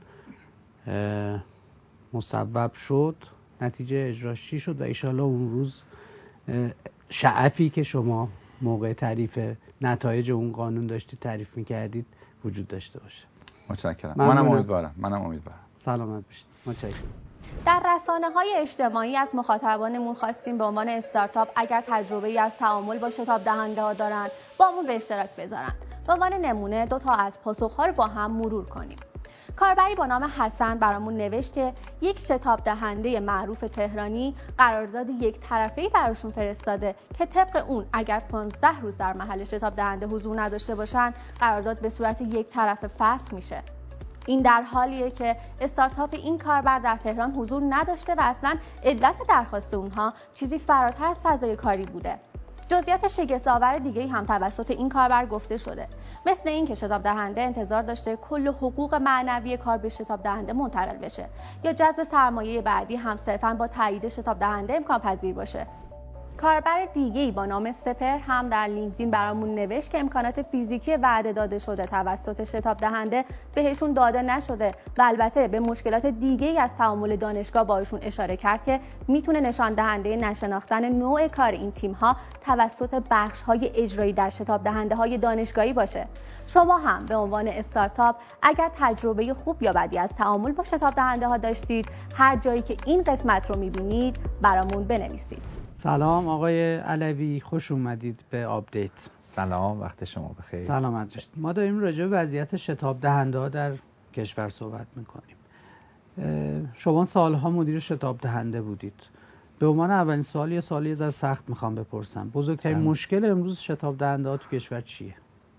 مصوب شد، نتیجه اجراش چی شد و انشالله اون روز شعفی که شما موقع تعریف نتایج اون قانون داشتید تعریف می‌کردید وجود داشته باشه. متشکرم. منم امیدوارم. منم امیدوارم. سلامت باشید. متشکرم. در رسانه‌های اجتماعی از مخاطبانمون خواستیم به عنوان استارتاپ اگر تجربه‌ای از تعامل با شتاب دهنده‌ها دارن با همون به اشتراک بذارن. به عنوان نمونه دو تا از پاسخ‌ها رو با هم مرور کنیم. کاربری با نام حسن برامون نوشت که یک شتاب دهنده معروف تهرانی قرارداد یک طرفه‌ای براشون فرستاده که طبق اون اگر پانزده روز در محل شتاب دهنده حضور نداشته باشن قرارداد به صورت یک طرفه فسخ میشه. این در حالیه که استارتاپ این کاربر در تهران حضور نداشته و اصلا علت درخواست اونها چیزی فراتر از فضای کاری بوده. جزئیات شگفت‌آور دیگه‌ای هم توسط این کاربر گفته شده، مثل این که شتاب دهنده انتظار داشته کل حقوق معنوی کار به شتاب دهنده منتقل بشه یا جذب سرمایه بعدی هم صرفاً با تایید شتاب دهنده امکان پذیر باشه. کاربر دیگه‌ای با نام سپر هم در لینکدین برامون نوشت که امکانات فیزیکی وعده داده شده توسط شتاب دهنده بهشون داده نشده و البته به مشکلات دیگه‌ای از تعامل دانشگاه باشون اشاره کرد که میتونه نشان دهنده نشناختن نوع کار این تیم‌ها توسط بخش‌های اجرایی در شتاب دهنده‌های دانشگاهی باشه. شما هم به عنوان استارتاپ اگر تجربه خوب یا بدی از تعامل با شتاب دهنده‌ها داشتید، هر جایی که این قسمت رو می‌بینید برامون بنویسید. سلام آقای علوی، خوش اومدید به آپدیت. سلام، وقت شما بخیر. سلامت باشید. ما داریم راجع به وضعیت شتاب دهنده ها در کشور صحبت میکنیم. شما سالها مدیر شتاب دهنده بودید. به عنوان اولین سوال یه سوالی از سخت میخوام بپرسم. بزرگترین مشکل امروز شتاب دهنده ها تو کشور چیه؟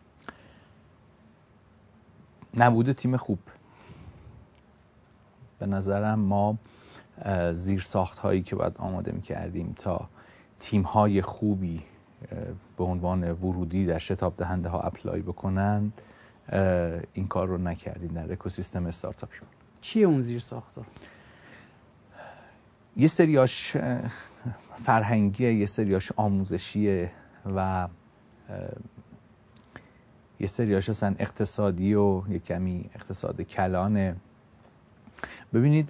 نبود تیم خوب. به نظرم ما زیرساخت هایی که باید آماده میکردیم تا تیم های خوبی به عنوان ورودی در شتاب دهنده ها اپلای بکنند این کار رو نکردیم در اکوسیستم استارتاپی. چیه اون زیرساخت ها؟ یه سریاش فرهنگیه، یه سریاش آموزشیه و یه سریاش اصلا اقتصادی و یه کمی اقتصاد کلانه. ببینید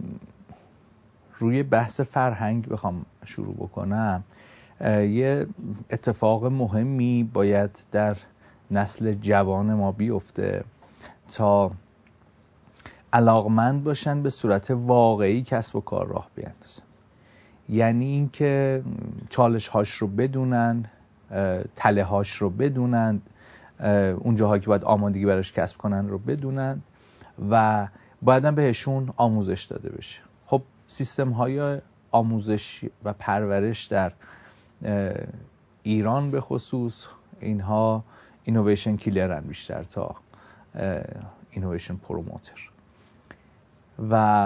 روی بحث فرهنگ بخوام شروع بکنم، یه اتفاق مهمی باید در نسل جوان ما بیفته تا علاقمند باشن به صورت واقعی کسب و کار راه بیندازن. یعنی اینکه چالش هاش رو بدونن، تله هاش رو بدونن، اون جاهایی که باید آمادگی براش کسب کنن رو بدونن و باید هم بهشون آموزش داده بشه. خب سیستم های آموزش و پرورش در ایران به خصوص اینها اینویشن کیلرن بیشتر تا اینویشن پروموتر و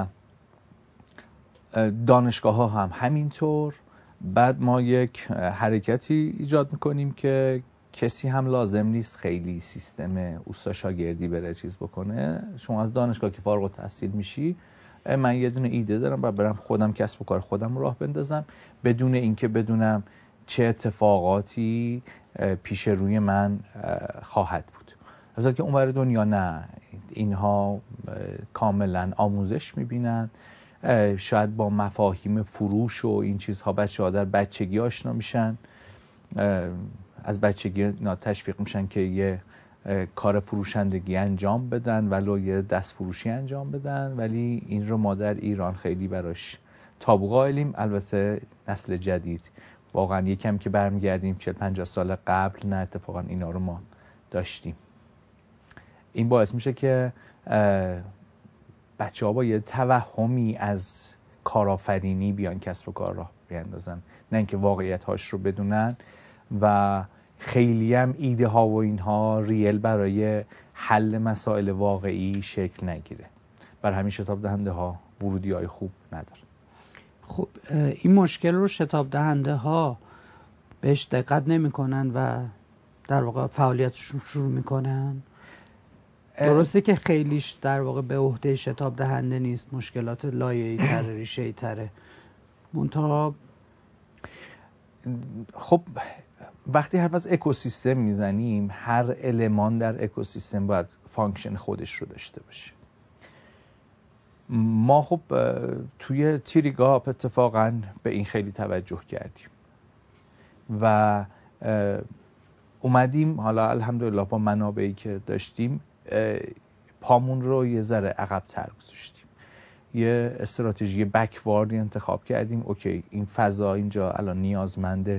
دانشگاه ها هم همینطور. بعد ما یک حرکتی ایجاد میکنیم که کسی هم لازم نیست خیلی سیستم اوستا شاگردی بره چیز بکنه. شما از دانشگاه که فارغ التحصیل میشی، من یه دونه ایده دارم و برم خودم کسب و کار خودم رو راه بندازم بدون اینکه بدونم چه اتفاقاتی پیش روی من خواهد بود. البته که اونور دنیا نه، اینها کاملا آموزش میبینن، شاید با مفاهیم فروش و این چیزها بچه ها در بچگی آشنا میشن، از بچگی اینا تشویق میشن که یه کار فروشندگی انجام بدن ولو یه دست فروشی انجام بدن، ولی این رو ما در ایران خیلی براش تابو قائلیم. البته نسل جدید واقعا یکم که برمیگردیم چهل پنجاه سال قبل نه اتفاقا اینا رو ما داشتیم. این باعث میشه که بچه ها با یه توهمی از کارآفرینی بیان کسب و کار راه بیندازن، نه اینکه واقعیت هاش رو بدونن و خیلی هم ایده ها و اینها ریل برای حل مسائل واقعی شکل نگیره. برای همین شتاب دهنده ها ورودی های خوب نداره. خب این مشکل رو شتاب دهنده ها بهش دقت نمی کنن و در واقع فعالیتشون شروع میکنن. درسته که خیلیش در واقع به عهده شتاب دهنده نیست، مشکلات لایه‌ای تره، ریشه‌ای تره. منتها خب وقتی حرف از اکوسیستم میزنیم، هر المان در اکوسیستم باید فانکشن خودش رو داشته باشه. ما خب توی تیریگاپ اتفاقا به این خیلی توجه کردیم و اومدیم حالا الحمدلله با منابعی که داشتیم پامون رو یه ذره عقب‌تر گذاشتیم. یه استراتژی بکواردی انتخاب کردیم. اوکی این فضا اینجا الان نیازمنده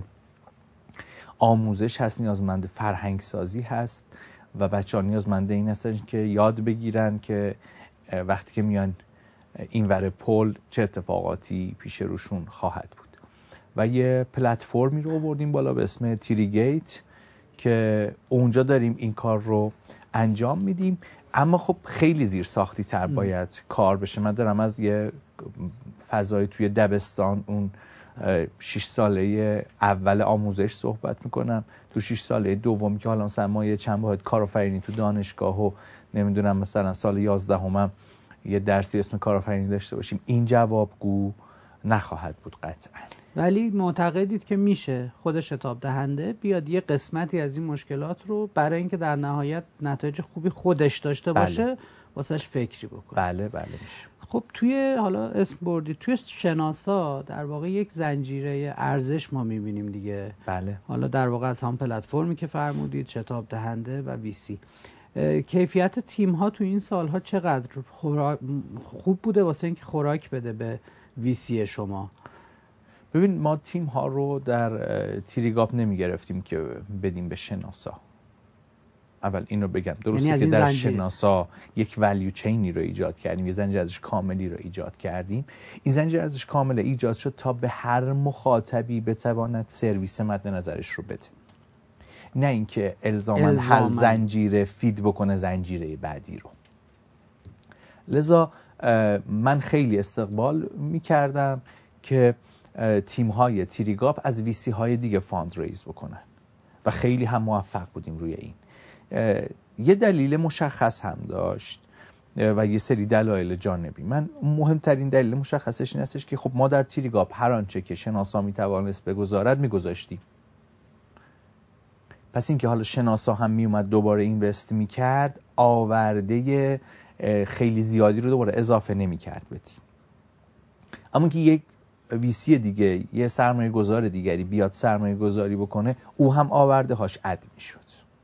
آموزش هست، نیازمنده فرهنگ سازی هست و بچه‌ها نیازمنده این هستن که یاد بگیرن که وقتی که میان اینور پل چه اتفاقاتی پیش روشون خواهد بود. و یه پلتفرمی رو آوردیم بالا به اسم تیریگیت که اونجا داریم این کار رو انجام میدیم. اما خب خیلی زیر ساختی تر باید کار بشه. من دارم از یه فضای توی دبستان اون شش ساله اول آموزش صحبت میکنم. تو شش ساله دومی که حالا مثلا ما یه چند باید کارآفرینی تو دانشگاه و نمیدونم مثلا سال یازدهم یه درسی اسم کارآفرینی داشته باشیم، این جوابگو نخواهد بود قطعا. ولی معتقدید که میشه خود شتاب دهنده بیاد یه قسمتی از این مشکلات رو برای اینکه در نهایت نتایج خوبی خودش داشته باشه بله. واسش فکری بکنه؟ بله بله میشه. خب توی حالا اسم بردید توی شناسا در واقع یک زنجیره ارزش ما میبینیم دیگه. بله. حالا در واقع از هم پلتفرمی که فرمودید، شتاب دهنده و ویسی، کیفیت تیم ها تو این سالها چقدر خوب بوده واسه اینکه خوراک بده به ویسی شما؟ ببین ما تیم ها رو در تیریگاپ نمی گرفتیم که بدیم به شناسا. اول این رو بگم، درسته یعنی که در زنجیر. شناسا یک ولیو چینی رو ایجاد کردیم، یه زنجیر ارزش کاملی رو ایجاد کردیم. این زنجیر ارزش کامل ایجاد شد تا به هر مخاطبی بتواند سرویس مد نظرش رو بده، نه اینکه الزاماً هر زنجیره فید بکنه زنجیره بعدی رو. لذا من خیلی استقبال می‌کردم که تیم‌های تیریگاپ از ویسی های دیگه فاند ریز بکنن و خیلی هم موفق بودیم روی این. یه دلیل مشخص هم داشت و یه سری دلایل جانبی. من مهمترین دلیل مشخصش این هستش که خب ما در تیریگاپ هر آنچه که شناسا میتوانست بگذارد میگذاشتیم. پس این که حالا شناسا هم میومد دوباره اینوست میکرد، آورده خیلی زیادی رو دوباره اضافه نمیکرد به تیم. اما که یک ویسی دیگه، یه سرمایه گذار دیگری بیاد سرمایه گذاری بکنه، او هم آورده هاش اد میشد.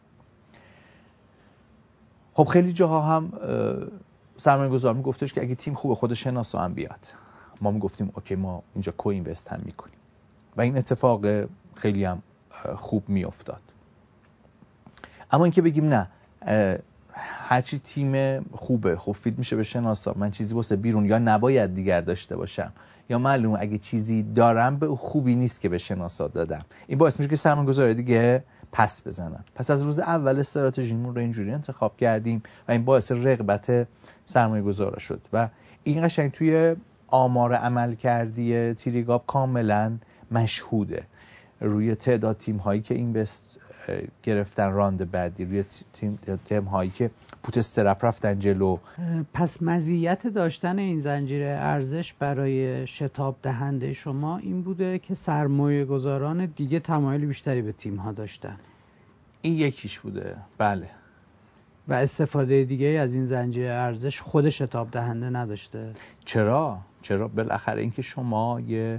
خب خیلی جاها هم سرمایه گذار میگفتش که اگه تیم خوبه خود شناسا هم بیاد. ما میگفتیم اوکی ما اینجا کو اینوست هم میکنیم و این اتفاق خیلی هم خوب میافتاد. اما اینکه بگیم نه هرچی تیم خوبه خب فیت میشه به شناسا، من چیزی واسه بیرون یا نباید دیگر داشته باشم یا معلومه اگه چیزی دارم به خوبی نیست که به شناسا دادم. این باعث میشه که سرمایه‌گذار دیگه پس بزنن. پس از روز اول استراتژیمون رو اینجوری انتخاب کردیم و این باعث رغبت سرمایه‌گذارا شد و این قشنگ توی آمار عملکردی تیریگاپ کاملا مشهوده. روی تعداد تیم هایی که اینوست گرفتن راند بعدی، روی تیم تیم هایی که پوت استرپ رفتن جلو. پس مزیت داشتن این زنجیره ارزش برای شتاب دهنده شما این بوده که سرمایه گذاران دیگه تمایل بیشتری به تیم ها داشتن. این یکیش بوده. بله. و استفاده دیگه از این زنجیره ارزش خود شتاب دهنده نداشته. چرا؟ چرا؟ بالاخره اینکه شما یه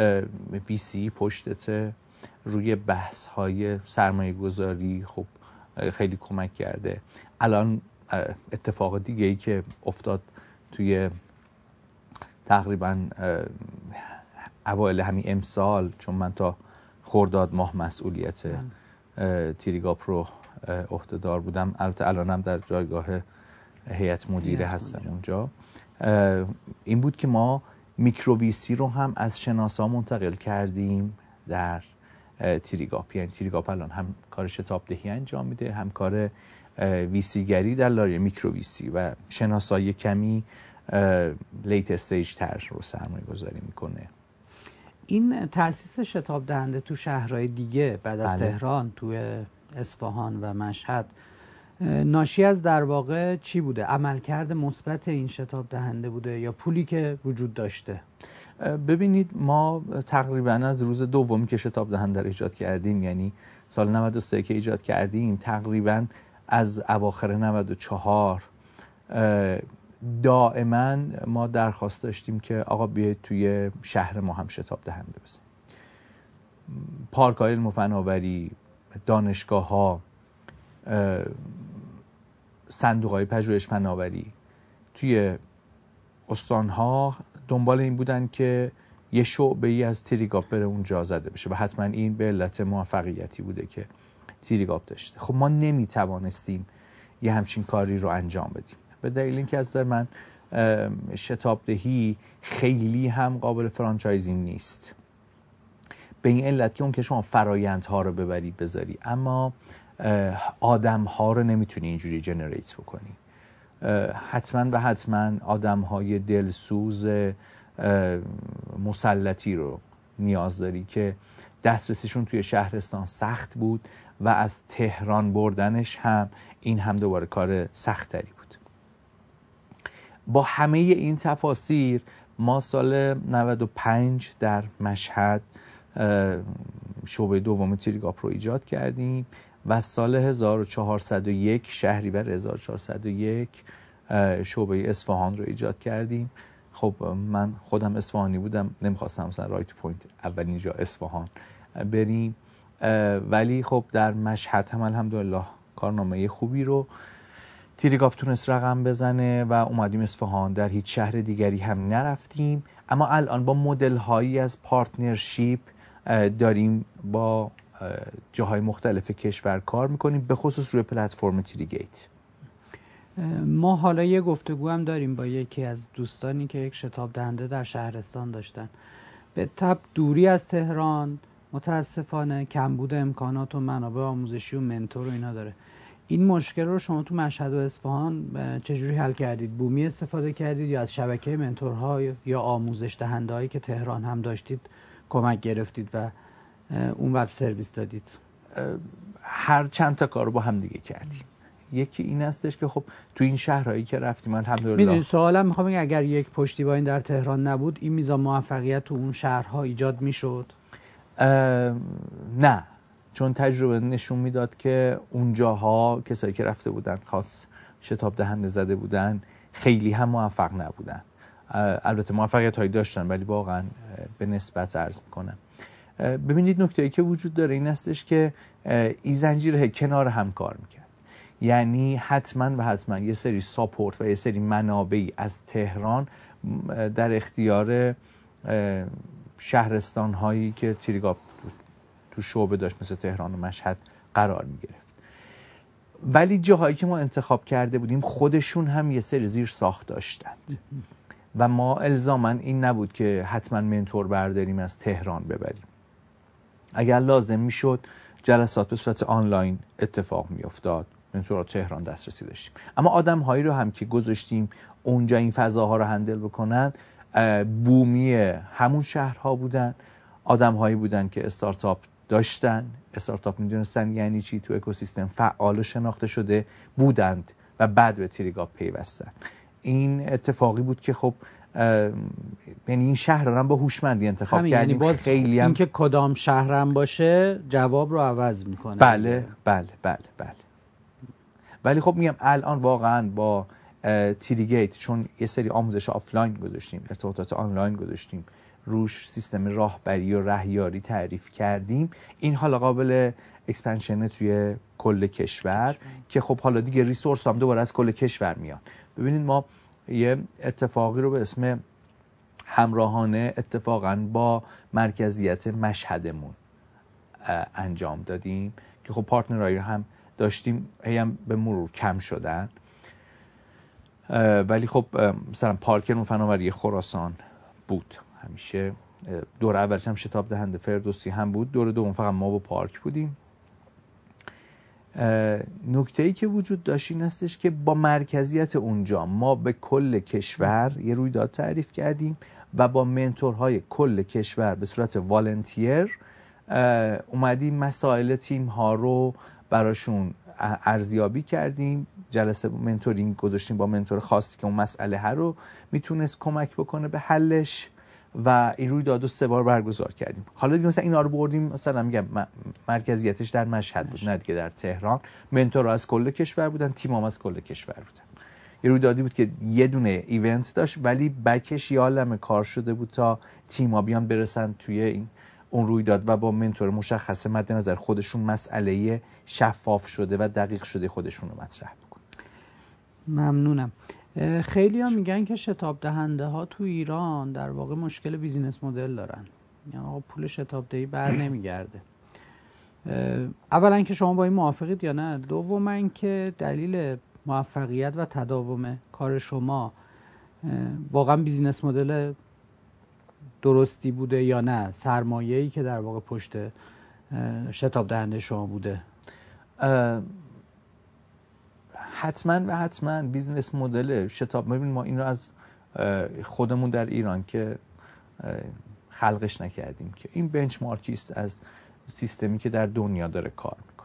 ویسی پشتته روی بحث های سرمایه گذاری خب خیلی کمک کرده. الان اتفاق دیگه ای که افتاد توی تقریبا اوایل همین امسال، چون من تا خرداد ماه مسئولیت تریگاپ رو عهده‌دار بودم، البته الانم در جایگاه هیئت مدیره هستم اونجا، این بود که ما میکروویسی رو هم از شناسا منتقل کردیم در تریگاپ. یعنی تریگاپ الان هم کار شتاب دهی انجام میده، هم کار ویسیگری در لایه میکروویسی و شناسایی کمی لیت استیج تر رو سرمایه گذاری میکنه. این تأسیس شتاب دهنده تو شهرهای دیگه بعد از بله. تهران، توی اصفهان و مشهد، ناشی از در واقع چی بوده؟ عملکرد مثبت این شتاب دهنده بوده یا پولی که وجود داشته؟ ببینید ما تقریبا از روز دومی که شتاب دهنده رو ایجاد کردیم، یعنی سال نود و سه که ایجاد کردیم، تقریبا از اواخر نود و چهار دائما ما درخواست داشتیم که آقا بیاید توی شهر ما هم شتاب دهنده بزنید. پارک‌های علم و فناوری، دانشگاه‌ها، صندوق‌های پژوهش فناوری توی استان‌ها دنبال این بودن که یه شعبه‌ای از تریگاپ بره اونجا زده بشه و حتما این به علت موفقیتی بوده که تریگاپ داشته. خب ما نمیتوانستیم یه همچین کاری رو انجام بدیم به دلیل اینکه از نظر من شتاب دهی خیلی هم قابل فرانچایزینگ نیست، به این علت که اون که شما فرایندها رو ببری بذاری، اما آدم‌ها رو نمیتونی اینجوری جنریت بکنی. حتما و حتما آدم‌های دلسوز مسلطی رو نیاز داری که دسترسیشون توی شهرستان سخت بود و از تهران بردنش هم این هم دوباره کار سخت‌تری بود. با همه این تفاسیر ما سال نود و پنج در مشهد شعبه دوم تریگاپ رو ایجاد کردیم و سال هزار و چهارصد و یک شهریور هزار و چهارصد و یک شعبه اصفهان رو ایجاد کردیم. خب من خودم اصفهانی بودم، نمیخواستم مثلا رایت پوینت اولین جا اصفهان بریم، ولی خب در مشهد هم الحمدلله کارنامه خوبی رو تریگاپ تونست رقم بزنه و اومدیم اصفهان. در هیچ شهر دیگری هم نرفتیم، اما الان با مدل هایی از پارتنرشیپ داریم با جاهای مختلف کشور کار میکنیم، به خصوص روی پلتفرم تریگیت. ما حالا یه گفتگو هم داریم با یکی از دوستانی که یک شتاب دهنده در شهرستان داشتن. به تبع دوری از تهران، متاسفانه کمبود امکانات و منابع آموزشی و منتور و اینا داره. این مشکل رو شما تو مشهد و اصفهان چجوری حل کردید؟ بومی استفاده کردید یا از شبکه منتورها یا آموزش دهنده هایی که تهران هم داشتید کمک گرفتید و اون وب سرویس دادید؟ هر چند تا کار رو با هم دیگه کردیم. یکی این هستش که خب تو این شهرهایی که رفتیم الحمدلله. میدونید سوالم میخوام بگم اگر یک پشتیبانی در تهران نبود این میزان موفقیت تو اون شهرها ایجاد میشد؟ نه، چون تجربه نشون میداد که اونجاها کسایی که رفته بودن خاص شتاب دهنده زده بودن خیلی هم موفق نبودن. البته موفقیت هایی داشتن ولی واقعا به نسبت عرض میکنم. ببینید نکته‌ای که وجود داره این هستش که این زنجیره کنار هم کار میکرد. یعنی حتما و حتما یه سری ساپورت و یه سری منابعی از تهران در اختیار شهرستان هایی که تریگاپ تو شعبه داشت مثل تهران و مشهد قرار می گرفت. ولی جاهایی که ما انتخاب کرده بودیم خودشون هم یه سری زیر ساخت داشتند و ما الزاماً این نبود که حتما منتور برداریم از تهران ببریم. اگر لازم می شد جلسات به صورت آنلاین اتفاق می افتاد، منتورا تهران دسترسی داشتیم. اما آدم هایی رو هم که گذاشتیم اونجا این فضاها رو هندل بکنن بومی همون شهرها بودن، آدم هایی بودن که استارتاپ داشتن، استارتاپ میدونستن یعنی چی، تو اکوسیستم فعال و شناخته شده بودند و بعد به تریگاپ پیوستن. این اتفاقی بود که خب یعنی این شهر رو هم با هوشمندی انتخاب کردیم. یعنی خیلی هم این که کدام شهرم باشه جواب رو عوض میکنه. بله بله بله بله. ولی خب میگم الان واقعا با تریگیت چون یه سری آموزش آفلاین گذاشتیم، ارتباطات آنلاین گذاشتیم روش سیستم راهبری و رهیاری تعریف کردیم، این حالا قابل اکسپنشن توی کل کشور که خب حالا دیگه ریسورس هم دوباره از کل کشور میاد. ببینید ما یه اتفاقی رو به اسم همراهانه اتفاقاً با مرکزیت مشهدمون انجام دادیم که خب پارتنرایی هم داشتیم، هم به مرور کم شدن، ولی خب مثلا پارک نو فناوری خراسان بود همیشه، دور اولش هم شتاب دهنده فردوسی هم بود، دور دوم فقط ما با پارک بودیم. نکته‌ای که وجود داشت این هستش که با مرکزیت اونجا ما به کل کشور یه رویداد تعریف کردیم و با منتورهای کل کشور به صورت والنتیر اومدیم مسائل تیم ها رو براشون ارزیابی کردیم، جلسه منتورینگ گذاشتیم با منتور خاصی که اون مسئله ها رو میتونست کمک بکنه به حلش و این رویداد رو سه بار برگزار کردیم. حالا دیگه مثلا اینا رو بردیم، مثلا میگم مرکزیتش در مشهد بود نه دیگه در تهران، منتورها از کل کشور بودن، تیم هم از کل کشور بودن. یه رویدادی بود که یه دونه ایونت داشت ولی بکش یه عالمه کار شده بود تا تیم‌ها بیان برسن توی این اون رویداد و با منتور مشخص مد نظر خودشون مسئله شفاف شده و دقیق شده خودشون رو مطرح بکنن. ممنونم. خیلی ها میگن که شتاب دهنده ها تو ایران در واقع مشکل بیزینس مدل دارن، یعنی آقا پول شتاب دهی بر نمیگرده. اولا که شما با این موافقید یا نه؟ دوما که دلیل موفقیت و تداوم کار شما واقعا بیزینس مدل درستی بوده یا نه، سرمایه‌ای که در واقع پشت شتاب دهنده شما بوده؟ حتما و حتما بیزنس مدل شتاب، ببین ما این رو از خودمون در ایران که خلقش نکردیم که این بنچمارکی است از سیستمی که در دنیا داره کار میکنه.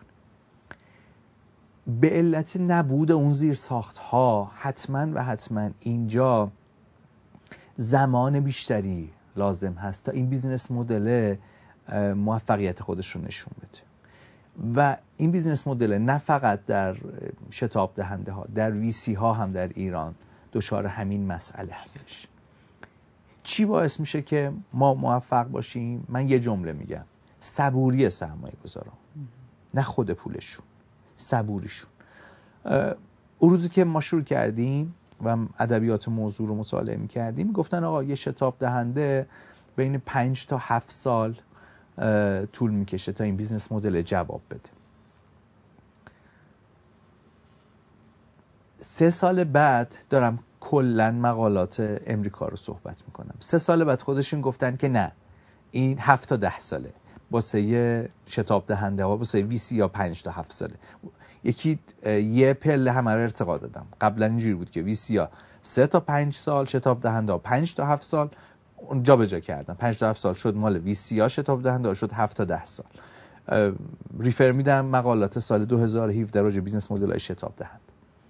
به علت نبود اون زیر ساخت ها حتما و حتما اینجا زمان بیشتری لازم هست تا این بیزنس مدل موفقیت خودش رو نشون بده و این بیزنس مدل نه فقط در شتاب دهنده ها، در ویسی ها هم در ایران دچار همین مسئله هستش. چی باعث میشه که ما موفق باشیم؟ من یه جمله میگم: صبوری سرمایه گذاران، نه خود پولشون، صبوریشون. اون روزی که ما شروع کردیم و ادبیات موضوع رو مطالعه میکردیم گفتن آقا یه شتاب دهنده بین پنج تا هفت سال طول میکشه تا این بیزنس مدل جواب بده. سه سال بعد دارم کلن مقالات امریکا رو صحبت میکنم، سه سال بعد خودشون گفتن که نه، این هفت تا ده ساله واسه یه شتاب دهنده ها، واسه ویسی یا پنج تا هفت ساله. یکی یه پله همه رو ارتقا دادم. قبلا اینجوری بود که ویسی ها سه تا پنج سال، شتاب دهنده ها پنج تا هفت سال، جا به جا کردن. پنج تا هفت سال شد مال ویسی ها، شتاب دهنده ها شد هفت تا ده سال. ریفر میدم مقالات سال دو هزار و هفده راجع بیزنس مدل های شتاب دهنده.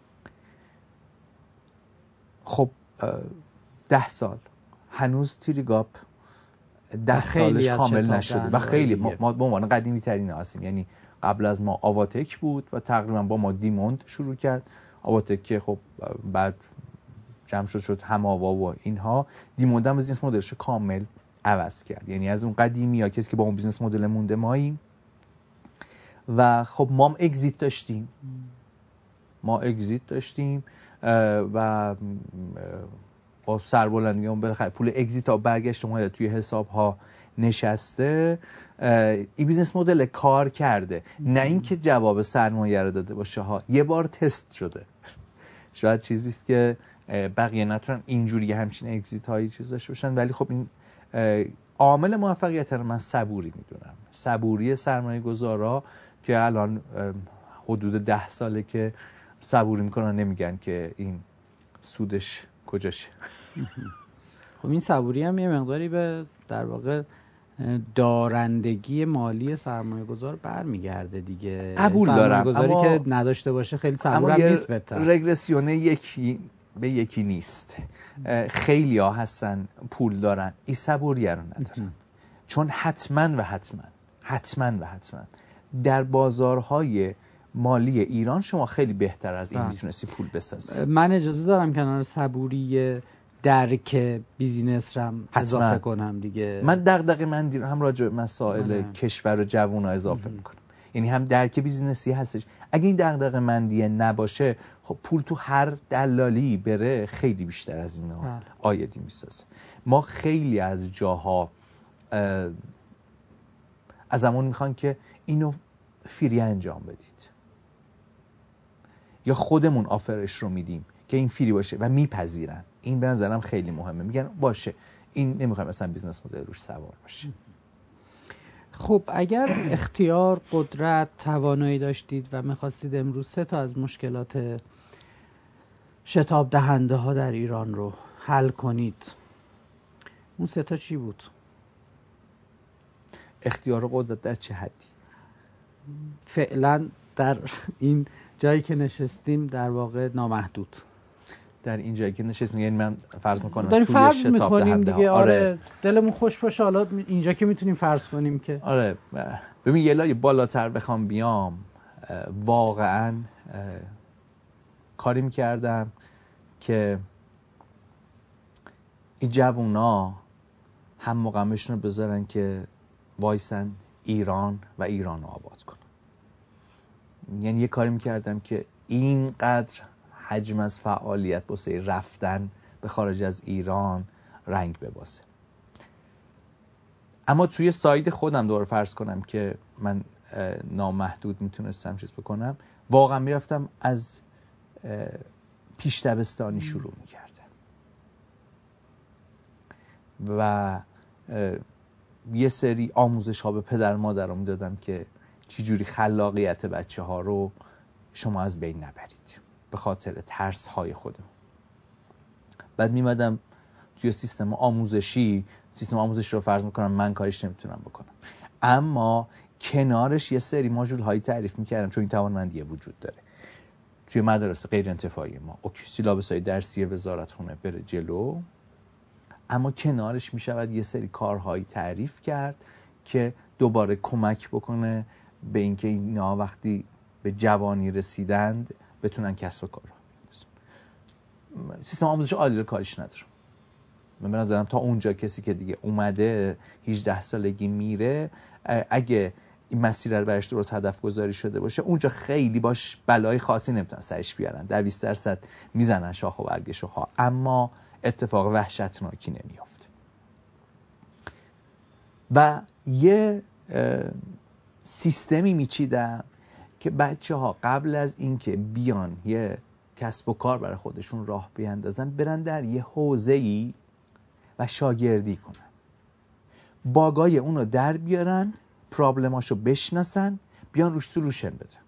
خب ده سال هنوز تیریگاپ ده سالش کامل نشده و خیلی ما به عنوان قدیمی ترین هستیم. یعنی قبل از ما آواتک بود و تقریبا با ما دیموند شروع کرد. آواتک که خب بعد جمع شد شد هماوا و اینها. دیموند هم بیزنس مدلش کامل عوض کرد. یعنی از اون قدیمی ها کسی که با اون بیزنس مدل مونده ماییم و خب ما هم اگزیت داشتیم ما اگزیت داشتیم و با سربلندی هم بالاخره پول اگزیت ها برگشت اومده توی حساب ها نشسته. این بیزنس مدل کار کرده، نه اینکه جواب سرمایه رو داده باشه ها، یه بار تست شده. شاید چیزی است که بقیه نتونن اینجوری همچین اگزیت هایی چیز داشته باشن، ولی خب این عامل موفقیت رو من صبوری میدونم. صبوری سرمایه گذارا که الان حدود ده ساله که صبوری میکنن، نمیگن که این سودش کجاشه. خب این صبوری هم یه مقداری به در واقع دارندگی مالی سرمایه گذار برمیگرده دیگه. قبول دارم، اما که نداشته باشه خیلی صبور هم نیست. بهتر رگرسیون یکی به یکی نیست. خیلی ها هستن پول دارن این صبوری رو ندارن، چون حتما و حتما حتما و حتما در بازارهای مالی ایران شما خیلی بهتر از این میتونستی پول بسازی. من اجازه دارم کنار صبوری درک بیزینس رو اضافه کنم دیگه. من دغدغه من هم راجع به مسائل آره. کشور و جوونا اضافه میکنم. یعنی هم درک بیزینسی هستش. اگه این دغدغه مندیه نباشه خب پول تو هر دلالی بره خیلی بیشتر از اینا آیدی میسازه. ما خیلی از جاها از همون میخوان که اینو فری انجام بدید یا خودمون آفرش رو میدیم که این فری باشه و میپذیرن. این به نظرم خیلی مهمه. میگن باشه این نمیخوایم مثلا بیزنس مدل روش سوار باشه. خب اگر اختیار، قدرت، توانایی داشتید و میخواستید امروز سه تا از مشکلات شتاب دهنده ها در ایران رو حل کنید، اون سه تا چی بود؟ اختیار و قدرت در چه حدی؟ فعلا در این جایی که نشستیم در واقع نامحدود. در این جایی که نشستیم یعنی من فرض میکنم توی فرض شتاب دهنده دیگه. آره. آره دلمون خوش باشه حالا اینجا که میتونیم فرض کنیم که آره. ببین یه لایه بالاتر بخوام بیام، واقعا کاری میکردم که این جوونا هم مقامشون رو بذارن که وایسن ایران و ایران رو آباد کنن. یعنی یه کاری میکردم که اینقدر حجم از فعالیت واسه رفتن به خارج از ایران رنگ بباسه. اما توی ساید خودم دوباره فرض کنم که من نامحدود میتونستم چیز بکنم، واقعا میرفتم از پیش دبستانی شروع میکردم و یه سری آموزش ها به پدر مادرم دادم که چجوری خلاقیت بچه ها رو شما از بین نبرید به خاطر ترس های خودم. بعد میمدم توی سیستم آموزشی، سیستم آموزشی رو فرض میکنم من کارش نمیتونم بکنم، اما کنارش یه سری ماژول هایی تعریف میکردم چون این توانمندی وجود داره. توی مدارس غیر انتفاعی ما اوکی سیلابس های درسی وزارتخونه بره جلو، اما کنارش میشود یه سری کارهایی تعریف کرد که دوباره کمک بکنه به اینکه اینا وقتی به جوانی رسیدند بتونن کسب کار. سیستم آموزش عالی رو کاریش ندارم. من به نظرم تا اونجا کسی که دیگه اومده هجده سالگی میره، اگه این مسیر رو برش درست هدف گذاری شده باشه اونجا خیلی باش بلای خاصی نمیتونن سرش بیارن. در بیست درصد میزنن شاخ و برگشو ها، اما اتفاق وحشتناکی نمیافته. و یه سیستمی میچیدم که بچه ها قبل از اینکه بیان یه کسب و کار برای خودشون راه بیاندازن برن در یه حوزه‌ای و شاگردی کنن، باگای اونو در بیارن، پرابلماشو بشناسن، بیان روش سولوشن بدن.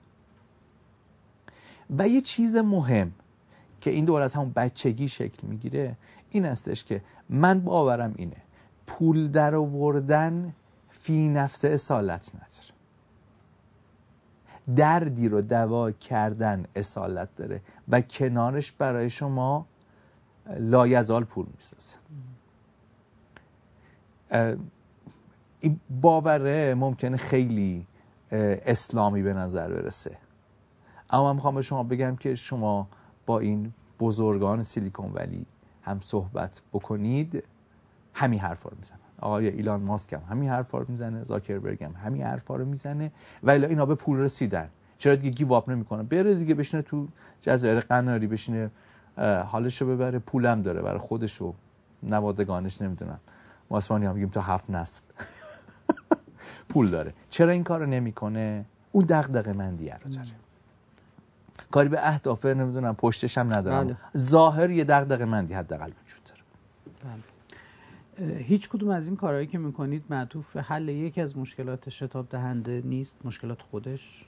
و یه چیز مهم که این دور از همون بچگی شکل میگیره این هستش که من باورم اینه پول در آوردن فی نفس اصالت نداره، دردی رو دوا کردن اصالت داره و کنارش برای شما لایزال پول میسازه. این باوره ممکنه خیلی اسلامی به نظر برسه، اما من میخوام به شما بگم که شما با این بزرگان سیلیکون ولی هم صحبت بکنید همین حرفا رو میزنن. آقای ایلان ماسک هم همین حرفا رو میزنه، زاکربرگ هم همین حرفا رو میزنه، ولی اینا به پول رسیدن. چرا دیگه گیو اپ نمیکنه؟ بره دیگه بشینه تو جزایر قناری، بشینه حالشو ببره، پولم داره برای خودش و نوادگانش، نمیدونم ما اسپانی هم میگیم تا هفت نسل پول داره. چرا این کارو نمیکنه؟ اون دغدغه مندیه رو داره. کاری به اهداف نمیدونم پشتش هم ندارم، بله. ظاهر یه دغدغه مندی حداقل وجود داره. بله. هیچ کدوم از این کارهایی که میکنید معطوف به حل یکی از مشکلات شتاب دهنده نیست؟ مشکلات خودش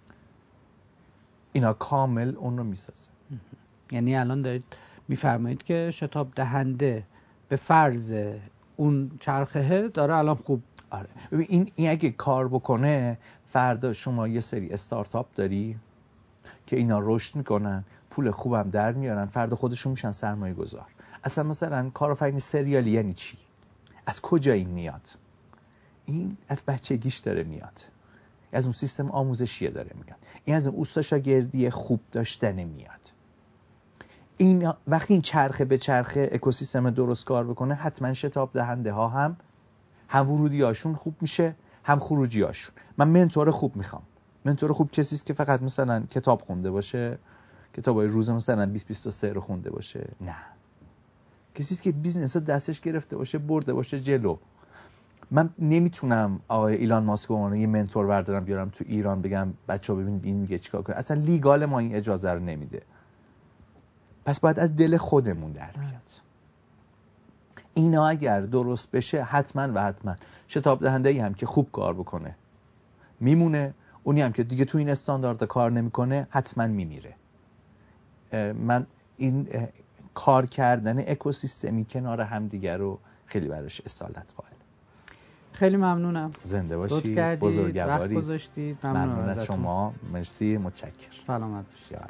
اینا کامل اون رو میسازه. یعنی الان دارید میفرمایید که شتاب دهنده به فرض اون چرخه داره الان خوب. آره. ببین این این اگه کار بکنه فردا شما یه سری استارتاپ داری که اینا رشد میکنن، پول خوبم در میارن، فردا خودشون میشن سرمایه گذار. اصلا مثلا کارآفرینی سریالی یعنی چی؟ از کجا این میاد؟ این از بچگیش داره میاد، از اون سیستم آموزشیه داره میاد، این از اون اوستا شاگردی خوب داشتن میاد. این وقتی این چرخه به چرخه اکوسیستم درست کار بکنه، حتما شتاب دهنده ها هم هم ورودی هاشون خوب میشه، هم خروجی هاشون. من منتور خوب میخوام. منتور خوب کسی است که فقط مثلا کتاب خونده باشه، کتابای روز مثلا بیست بیست و سه رو خونده باشه. نه، کسی است که بیزنس رو دستش گرفته باشه، برده باشه جلو. من نمیتونم آقای ایلان ماسک رو یه منتور بردارم بیارم تو ایران بگم بچه‌ها ببینید این میگه چیکار کنید. اصلا لیگال ما این اجازه رو نمیده. پس باید از دل خودمون در بیاد. اینا اگر درست بشه حتما و حتما شتاب دهنده ای هم که خوب کار بکنه میمونه، اونی هم که دیگه تو این استاندارد کار نمیکنه حتما میمیره. من این کار کردن اکوسیستمی کنار هم دیگه رو خیلی براش اصالت قائلم. خیلی ممنونم. زنده باشی، بزرگواری. وقت گذاشتید. ممنون, ممنون از شما. مرسی، متشکرم. سلامت باشید.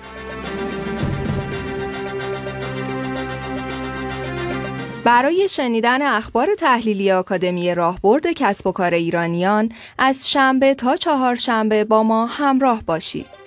برای شنیدن اخبار تحلیلی آکادمی راهبرد کسب و کار ایرانیان از شنبه تا چهارشنبه با ما همراه باشید.